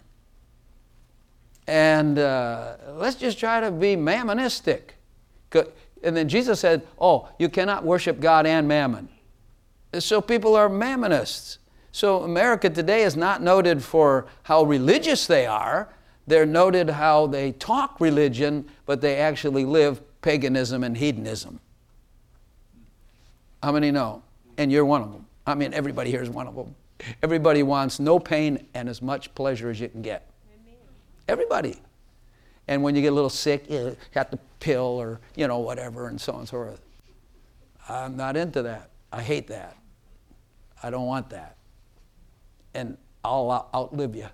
And uh, let's just try to be mammonistic. And then Jesus said, oh, you cannot worship God and mammon. So people are mammonists. So America today is not noted for how religious they are. They're noted how they talk religion, but they actually live paganism and hedonism. How many know? And you're one of them. I mean, everybody here is one of them. Everybody wants no pain and as much pleasure as you can get. Amen. Everybody. And when you get a little sick, you have to pill or, you know, whatever and so on and so forth. I'm not into that. I hate that. I don't want that. And I'll out- outlive you.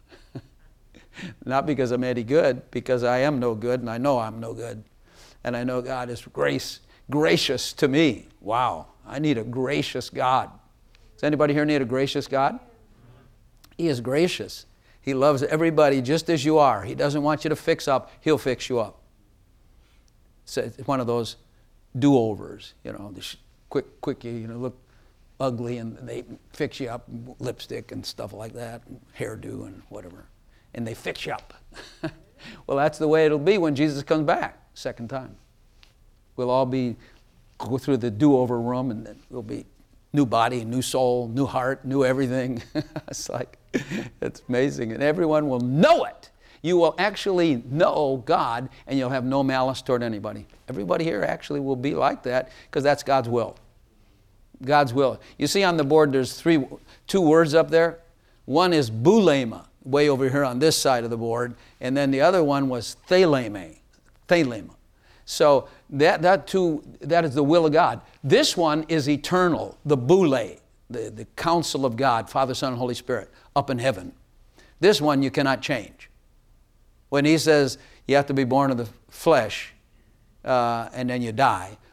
Not because I'm any good, because I am no good and I know I'm no good. And I know God is grace, gracious to me. Wow, I need a gracious God. Does anybody here need a gracious God? He is gracious. He loves everybody just as you are. He doesn't want you to fix up. He'll fix you up. So it's one of those do-overs, you know, this quick, quick, you know, look ugly and they fix you up, lipstick and stuff like that, and hairdo and whatever, and they fix you up. Well, that's the way it'll be when Jesus comes back, second time. We'll all be, go through the do-over room and then we'll be new body, new soul, new heart, new everything. It's like, it's amazing. And everyone will know it. You will actually know God and you'll have no malice toward anybody. Everybody here actually will be like that because that's God's will. God's will. You see on the board there's three, two words up there. One is boulema, way over here on this side of the board. And then the other one was theleme, thelema. So that, that, too, that is the will of God. This one is eternal, the boule, the, the counsel of God, Father, Son, and Holy Spirit, up in heaven. This one you cannot change. When he says you have to be born of the flesh uh, and then you die,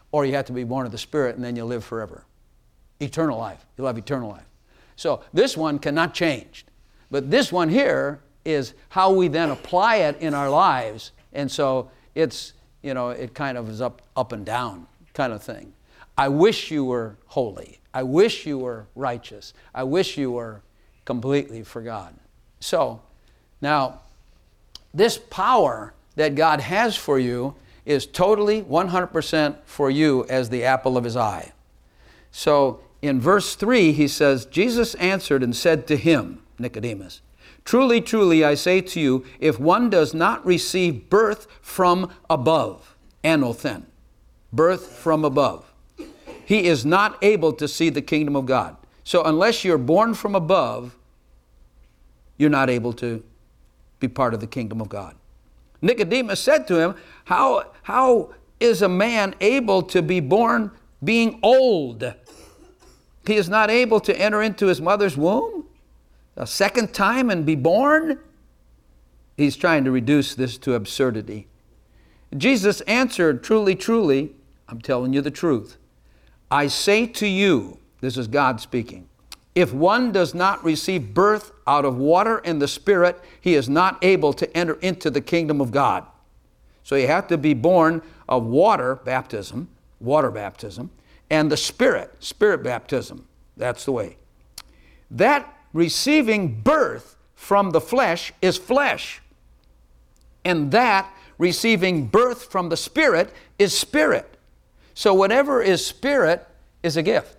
or you have to be born of the Spirit and then you'll live forever. Eternal life. You'll have eternal life. So this one cannot change. But this one here is how we then apply it in our lives. And so it's, you know, it kind of is up, up and down kind of thing. I wish you were holy. I wish you were righteous. I wish you were completely for God. So now, this power that God has for you is totally one hundred percent for you as the apple of his eye. So in verse three, he says, Jesus answered and said to him, Nicodemus, truly, truly, I say to you, if one does not receive birth from above, anothen, birth from above, he is not able to see the kingdom of God. So unless you're born from above, you're not able to be part of the kingdom of God. Nicodemus said to him, how, how is a man able to be born being old? He is not able to enter into his mother's womb a second time and be born? He's trying to reduce this to absurdity. Jesus answered, truly, truly, I'm telling you the truth. I say to you, this is God speaking, if one does not receive birth out of water and the Spirit, he is not able to enter into the kingdom of God. So you have to be born of water, baptism, water baptism, and the Spirit, Spirit baptism. That's the way. That receiving birth from the flesh is flesh. And that receiving birth from the Spirit is spirit. So whatever is spirit is a gift.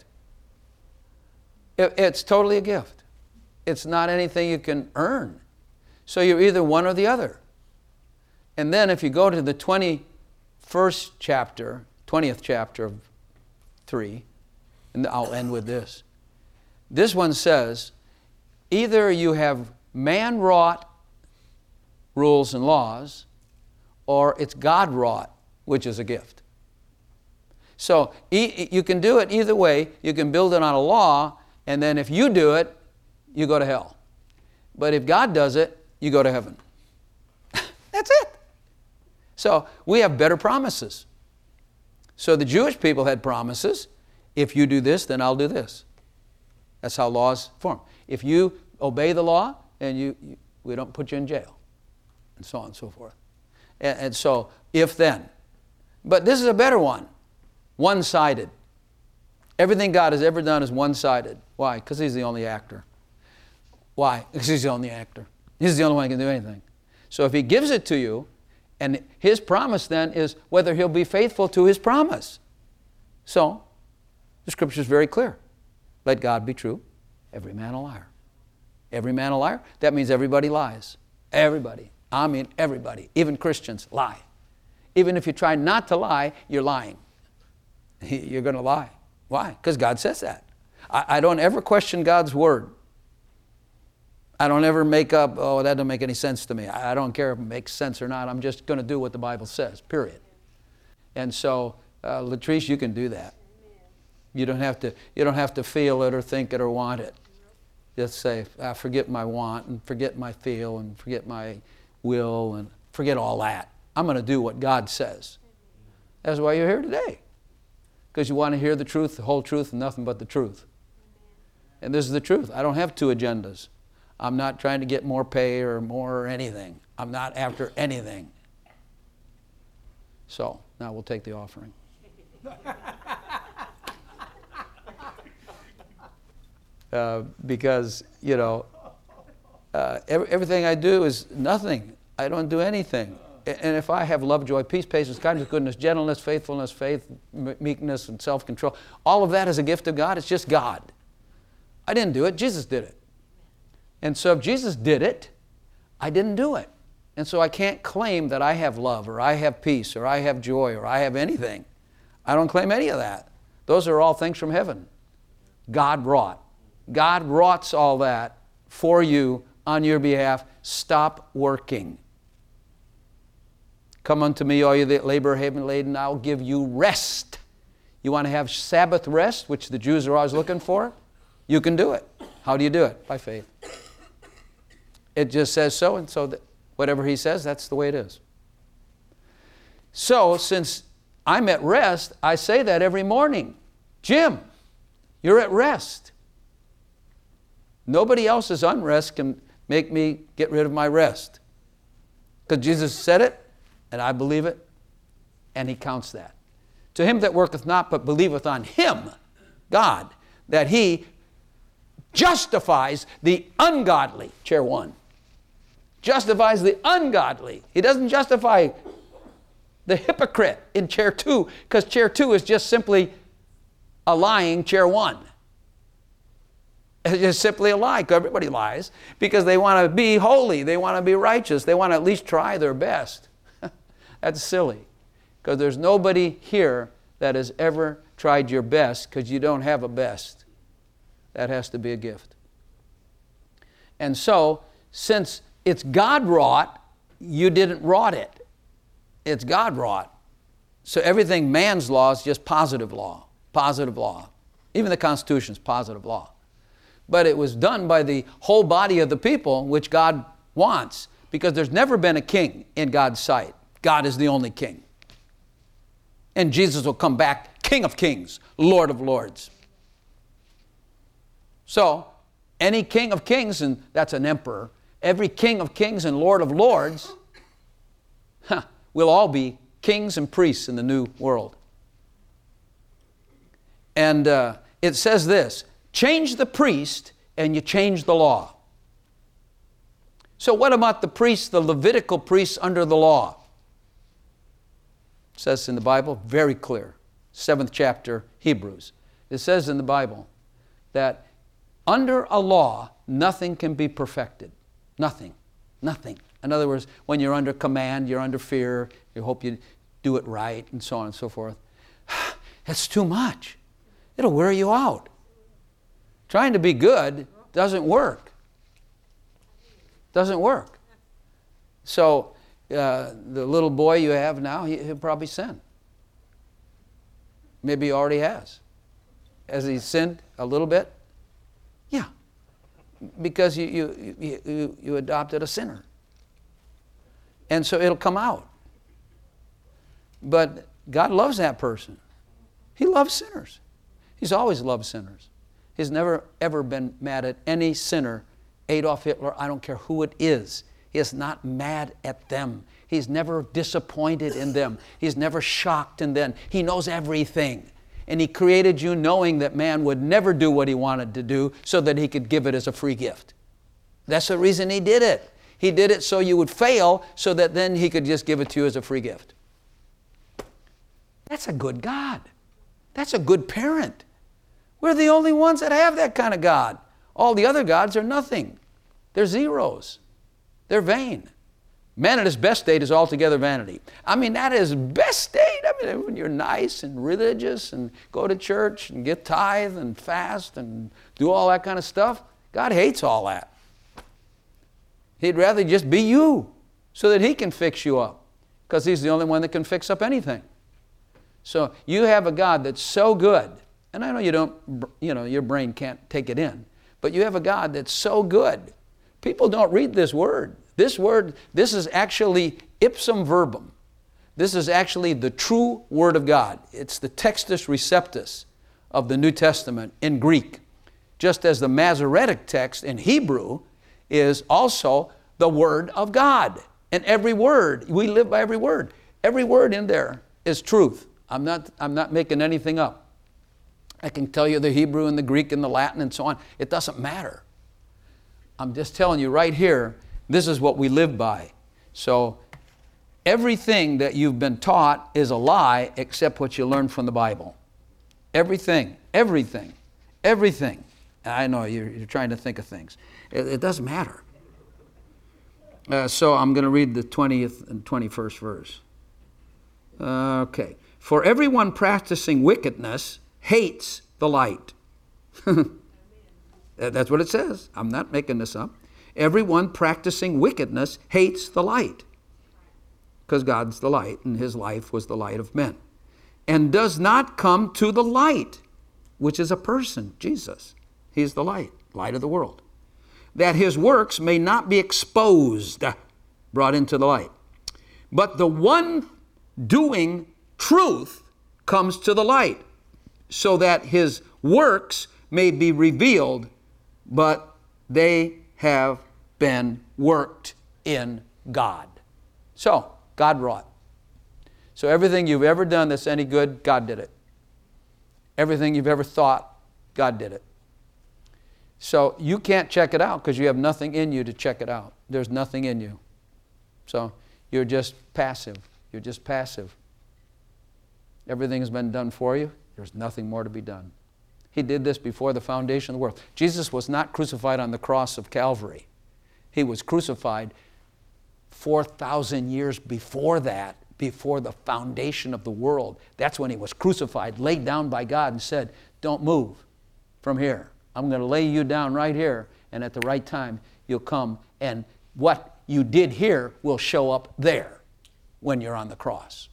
It's totally a gift. It's not anything you can earn. So you're either one or the other. And then if you go to the twenty-first chapter, twentieth chapter of three, and I'll end with this. This one says, either you have man-wrought rules and laws, or it's God-wrought, which is a gift. So you can do it either way. You can build it on a law, and then if you do it, you go to hell. But if God does it, you go to heaven. That's it. So we have better promises. So the Jewish people had promises. If you do this, then I'll do this. That's how laws form. If you obey the law, and you, you we don't put you in jail, and so on and so forth. And, and so, if then. But this is a better one. One-sided. Everything God has ever done is one-sided. Why? Because he's the only actor. Why? Because he's the only actor. He's the only one who can do anything. So if he gives it to you, and his promise then is whether he'll be faithful to his promise. So, the Scripture is very clear. Let God be true, every man a liar. Every man a liar, that means everybody lies. Everybody. I mean everybody. Even Christians lie. Even if you try not to lie, you're lying. You're going to lie. Why? Because God says that. I, I don't ever question God's word. I don't ever make up, oh, that doesn't make any sense to me. I, I don't care if it makes sense or not. I'm just going to do what the Bible says, period. And so, uh, Latrice, you can do that. You don't have to, you don't have to feel it or think it or want it. Just say, I forget my want and forget my feel and forget my will and forget all that. I'm going to do what God says. That's why you're here today. Because you want to hear the truth, the whole truth, and nothing but the truth. And this is the truth. I don't have two agendas. I'm not trying to get more pay or more or anything. I'm not after anything. So, now we'll take the offering. Uh, because, you know, uh, every, everything I do is nothing. I don't do anything. And if I have love, joy, peace, patience, kindness, goodness, gentleness, faithfulness, faith, meekness, and self-control, all of that is a gift of God. It's just God. I didn't do it. Jesus did it. And so if Jesus did it, I didn't do it. And so I can't claim that I have love or I have peace or I have joy or I have anything. I don't claim any of that. Those are all things from heaven. God wrought. God wrought all that for you on your behalf. Stop working. Come unto me, all you that labor heavy laden, I'll give you rest. You want to have Sabbath rest, which the Jews are always looking for? You can do it. How do you do it? By faith. It just says so, and so that whatever he says, that's the way it is. So, since I'm at rest. I say that every morning. Jim, you're at rest. Nobody else's unrest can make me get rid of my rest. Because Jesus said it, and I believe it, and he counts that. To him that worketh not, but believeth on him, God, that he justifies the ungodly. Chair one. Justifies the ungodly. He doesn't justify the hypocrite in chair two, because chair two is just simply a lying chair one. It's just simply a lie. Everybody lies because they want to be holy. They want to be righteous. They want to at least try their best. That's silly, because there's nobody here that has ever tried your best, because you don't have a best. That has to be a gift. And so, since it's God wrought, you didn't wrought it. It's God wrought. So everything man's law is just positive law. Positive law. Even the Constitution is positive law. But it was done by the whole body of the people, which God wants, because there's never been a king in God's sight. God is the only king. And Jesus will come back, King of kings, Lord of lords. So, any king of kings, and that's an emperor, every king of kings and Lord of lords, huh, will all be kings and priests in the new world. And uh, it says this, change the priest and you change the law. So what about the priests, the Levitical priests under the law? It says in the Bible, very clear, seventh chapter, Hebrews. It says in the Bible that under a law, nothing can be perfected. Nothing. Nothing. In other words, when you're under command, you're under fear, you hope you do it right, and so on and so forth. That's too much. It'll wear you out. Trying to be good doesn't work. Doesn't work. So uh, the little boy you have now, he, he'll probably sin. Maybe he already has. Has he sinned a little bit? Yeah. Because you, you, you, you adopted a sinner. And so it'll come out. But God loves that person. He loves sinners. He's always loved sinners. He's never, ever been mad at any sinner. Adolf Hitler, I don't care who it is. He is not mad at them. He's never disappointed in them. He's never shocked in them. He knows everything. And he created you knowing that man would never do what he wanted to do so that he could give it as a free gift. That's the reason he did it. He did it so you would fail so that then he could just give it to you as a free gift. That's a good God. That's a good parent. We're the only ones that have that kind of God. All the other gods are nothing. They're zeros. They're vain. Man at his best state is altogether vanity. I mean, that is best state. I mean, when you're nice and religious and go to church and get tithe and fast and do all that kind of stuff, God hates all that. He'd rather just be you so that he can fix you up, because he's the only one that can fix up anything. So you have a God that's so good, and I know you don't, you know, your brain can't take it in, but you have a God that's so good. People don't read this word. This word, this is actually ipsum verbum. This is actually the true Word of God. It's the Textus Receptus of the New Testament in Greek. Just as the Masoretic text in Hebrew is also the Word of God. And every word, we live by every word. Every word in there is truth. I'm not, I'm not making anything up. I can tell you the Hebrew and the Greek and the Latin and so on. It doesn't matter. I'm just telling you right here, this is what we live by. So everything that you've been taught is a lie except what you learned from the Bible. Everything, everything, everything. I know you're, you're trying to think of things. It, it doesn't matter. Uh, so I'm going to read the twentieth and twenty-first verse. Uh, okay. For everyone practicing wickedness hates the light. That's what it says. I'm not making this up. Everyone practicing wickedness hates the light, because God's the light and his life was the light of men, and does not come to the light, which is a person, Jesus. He's the light, light of the world, that his works may not be exposed, brought into the light. But the one doing truth comes to the light, so that his works may be revealed, but they have been worked in God. So, God wrought. So everything you've ever done that's any good, God did it. Everything you've ever thought, God did it. So you can't check it out because you have nothing in you to check it out. There's nothing in you. So you're just passive. You're just passive. Everything has been done for you. There's nothing more to be done. He did this before the foundation of the world. Jesus was not crucified on the cross of Calvary. He was crucified four thousand years before that, before the foundation of the world. That's when he was crucified, laid down by God and said, don't move from here. I'm going to lay you down right here, and at the right time you'll come, and what you did here will show up there when you're on the cross.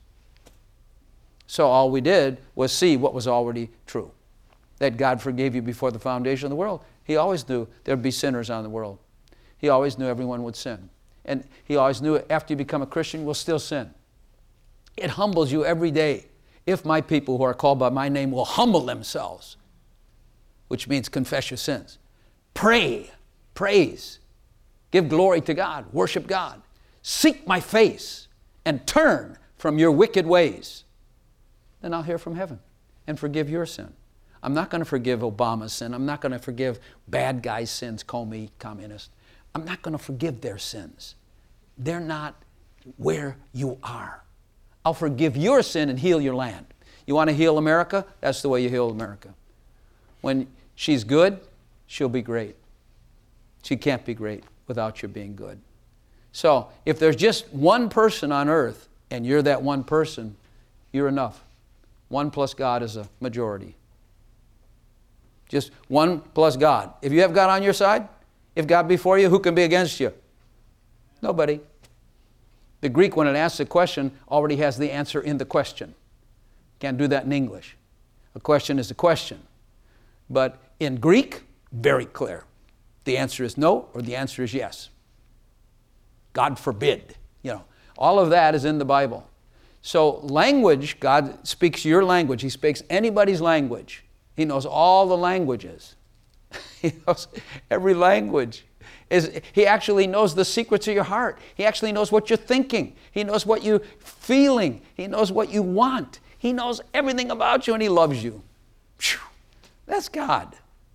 So all we did was see what was already true. That God forgave you before the foundation of the world. He always knew there'd be sinners on the world. He always knew everyone would sin. And he always knew after you become a Christian, you'll still sin. It humbles you every day. If my people who are called by my name will humble themselves, which means confess your sins, pray, praise, give glory to God, worship God, seek my face, and turn from your wicked ways, then I'll hear from heaven and forgive your sin. I'm not going to forgive Obama's sin. I'm not going to forgive bad guys' sins, Comey, communist. I'm not going to forgive their sins. They're not where you are. I'll forgive your sin and heal your land. You want to heal America? That's the way you heal America. When she's good, she'll be great. She can't be great without you being good. So if there's just one person on earth and you're that one person, you're enough. One plus God is a majority. Just one plus God. If you have God on your side, if God be for you, who can be against you? Nobody. The Greek, when it asks a question, already has the answer in the question. Can't do that in English. A question is a question. But in Greek, very clear. The answer is no, or the answer is yes. God forbid. You know, all of that is in the Bible. So language, God speaks your language. He speaks anybody's language. He knows all the languages. He knows every language. Is, he actually knows the secrets of your heart. He actually knows what you're thinking. He knows what you're feeling. He knows what you want. He knows everything about you, and He loves you. Whew. That's God.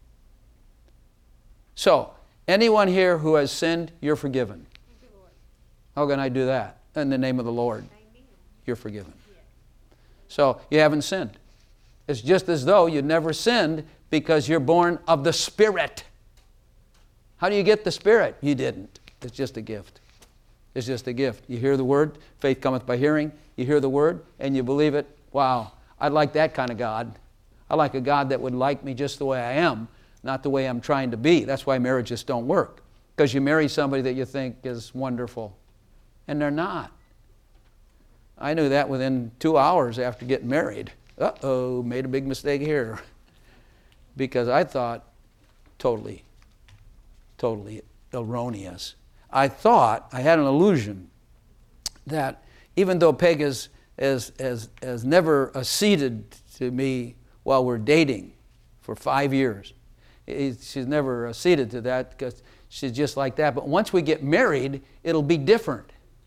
So, anyone here who has sinned, you're forgiven. How can I do that? In the name of the Lord. You're forgiven. So, you haven't sinned. It's just as though you never sinned because you're born of the Spirit. How do you get the Spirit? You didn't. It's just a gift. It's just a gift. You hear the Word, faith cometh by hearing. You hear the Word and you believe it. Wow, I'd like that kind of God. I like a God that would like me just the way I am, not the way I'm trying to be. That's why marriages don't work. Because you marry somebody that you think is wonderful, and they're not. I knew that within two hours after getting married. Uh-oh, made a big mistake here. Because I thought totally, totally erroneous. I thought, I had an illusion that even though Peg is, is, is, is never acceded to me while we're dating for five years, she's never acceded to that because she's just like that. But once we get married, it'll be different.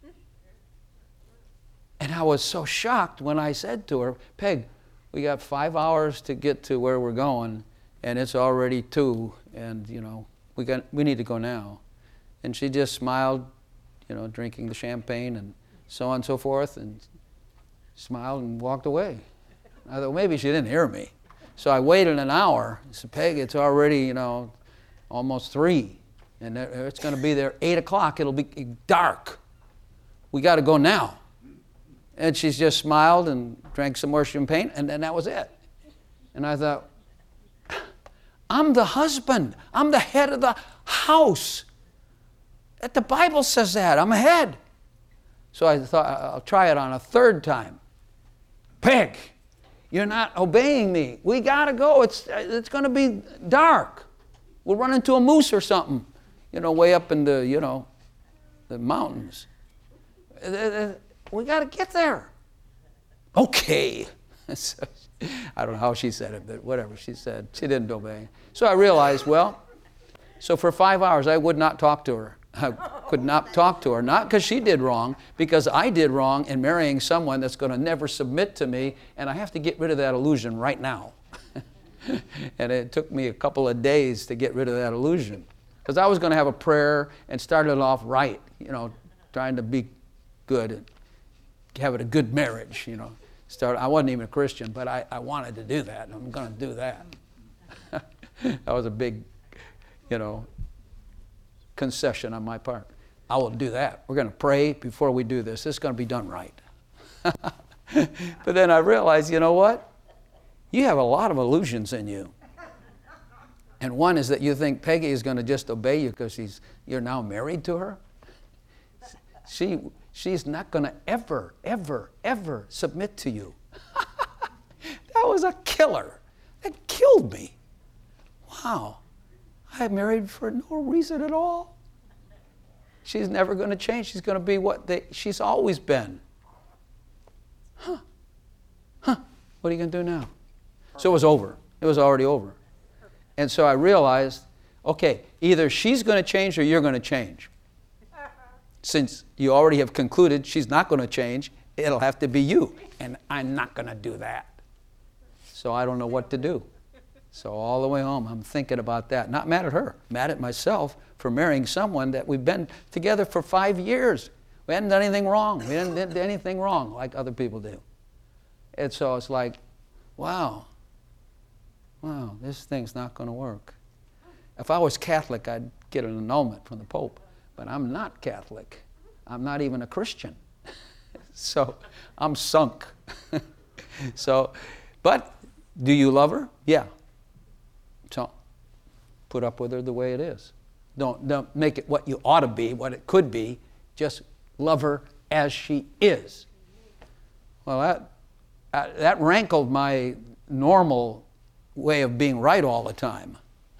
And I was so shocked when I said to her, Peg, we got five hours to get to where we're going, and it's already two, and, you know, we got we need to go now. And she just smiled, you know, drinking the champagne and so on and so forth, and smiled and walked away. I thought, maybe she didn't hear me. So I waited an hour. I said, Peg, it's already, you know, almost three, and it's going to be there eight o'clock. It'll be dark. We got to go now. And she just smiled and drank some more champagne, and then that was it. And I thought, I'm the husband. I'm the head of the house. That the Bible says that. I'm a head. So I thought, I'll try it on a third time. Peg, you're not obeying me. We got to go. It's, it's going to be dark. We'll run into a moose or something, you know, way up in the, you know, the mountains. We got to get there. okay. So, I don't know how she said it, but whatever she said, she didn't obey. So I realized, well, so for five hours I would not talk to her. I could not talk to her, not because she did wrong, because I did wrong in marrying someone that's going to never submit to me, and I have to get rid of that illusion right now. And it took me a couple of days to get rid of that illusion, because I was going to have a prayer and start it off right, you know, trying to be good and have it a good marriage, you know. Start. I wasn't even a Christian, but I, I wanted to do that, and I'm going to do that. That was a big, you know, concession on my part. I will do that. We're going to pray before we do this. This is going to be done right. But then I realized, you know what? You have a lot of illusions in you. And one is that you think Peggy is going to just obey you because she's, you're now married to her. She, she's not going to ever, ever, ever submit to you. That was a killer. That killed me. Wow. I married for no reason at all. She's never going to change. She's going to be what they, she's always been. Huh. Huh. What are you going to do now? So it was over. It was already over. And so I realized, okay, either she's going to change or you're going to change. Since you already have concluded she's not going to change, it'll have to be you. And I'm not going to do that. So I don't know what to do. So all the way home, I'm thinking about that. Not mad at her, mad at myself for marrying someone that we've been together for five years. We hadn't done anything wrong. We didn't do anything wrong like other people do. And so it's like, wow, wow, this thing's not going to work. If I was Catholic, I'd get an annulment from the Pope. But I'm not Catholic. I'm not even a Christian. So I'm sunk. So, but do you love her? Yeah. So put up with her the way it is. Don't, don't make it what you ought to be, what it could be. Just love her as she is. Well, that, uh, that rankled my normal way of being right all the time.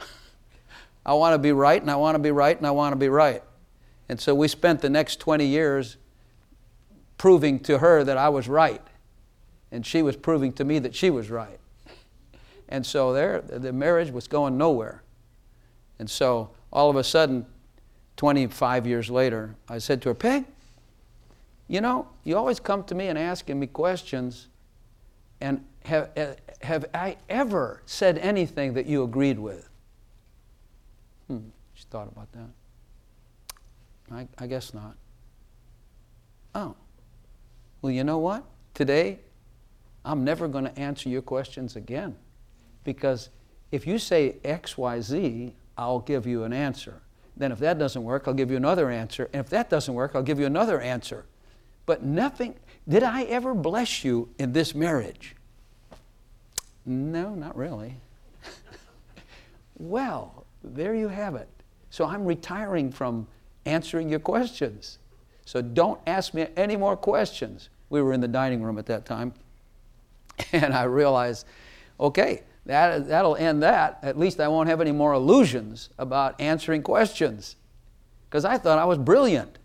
I want to be right, and I want to be right, and I want to be right. And so we spent the next twenty years proving to her that I was right. And she was proving to me that she was right. And so there, the marriage was going nowhere. And so all of a sudden, twenty-five years later, I said to her, Peg, you know, you always come to me and asking me questions, and have, have I ever said anything that you agreed with? Hmm, she thought about that. I, I guess not. Oh, well, you know what? Today, I'm never going to answer your questions again. Because if you say X, Y, Z, I'll give you an answer. Then if that doesn't work, I'll give you another answer. And if that doesn't work, I'll give you another answer. But nothing, did I ever bless you in this marriage? No, not really. Well, there you have it. So I'm retiring from answering your questions. So don't ask me any more questions. We were in the dining room at that time. And I realized, okay, that, that'll end that. At least I won't have any more illusions about answering questions. Because I thought I was brilliant.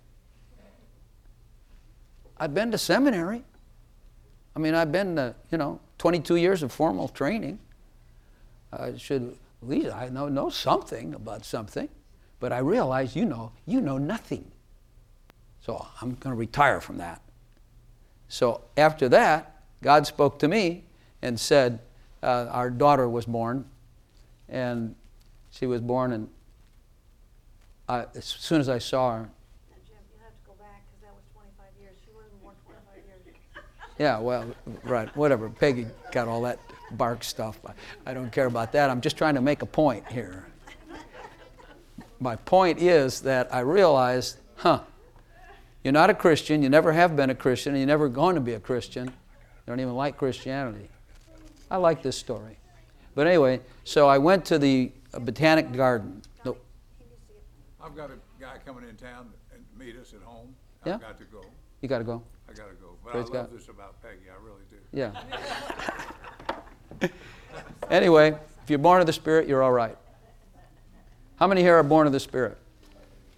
I'd been to seminary. I mean, I've been to, you know, twenty-two years of formal training. I should, at least I know, know something about something. But I realize, you know, you know nothing. So I'm going to retire from that. So after that, God spoke to me and said, uh, our daughter was born. And she was born, and I, as soon as I saw her. Jim, you have to go back because that was twenty-five years. She wasn't born twenty-five years. Yeah, well, right, whatever. Peggy got all that bark stuff. I, I don't care about that. I'm just trying to make a point here. My point is that I realized, huh, you're not a Christian, you never have been a Christian, and you're never going to be a Christian. You don't even like Christianity. I like this story. But anyway, so I went to the uh, Botanic Garden. No. I've got a guy coming in town and meet us at home. I've Yeah? got to go. You got to go. I got to go. But Praise I love God. this about Peggy. I really do. Yeah. Anyway, if you're born of the Spirit, you're all right. How many here are born of the Spirit?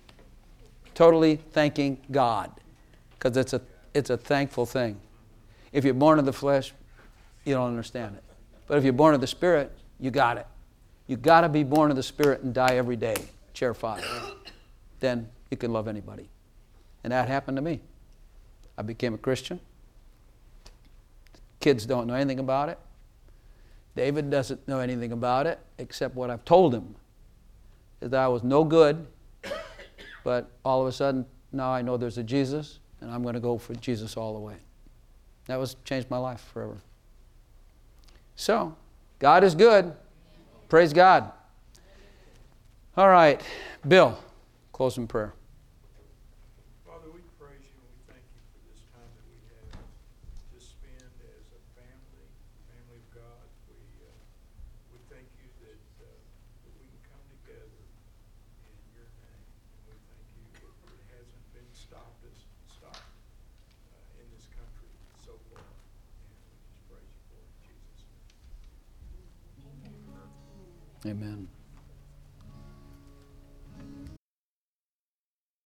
Totally thanking God, because it's a, it's a thankful thing. If you're born of the flesh, you don't understand it. But if you're born of the Spirit, you got it. You got to be born of the Spirit and die every day. Chair five. Then you can love anybody. And that happened to me. I became a Christian. Kids don't know anything about it. David doesn't know anything about it except what I've told him. That I was no good, but all of a sudden now I know there's a Jesus, and I'm going to go for Jesus all the way. That was changed my life forever. So, God is good. Praise God. All right, Bill, close in prayer. Father, we praise you and we thank you for this time that we have to spend as a family, family of God. We uh, we thank you that, uh, that we can come together in your name, and we thank you that it hasn't been stopped us stopped uh, in this country so far, and we just praise you for it in Jesus' name. Amen.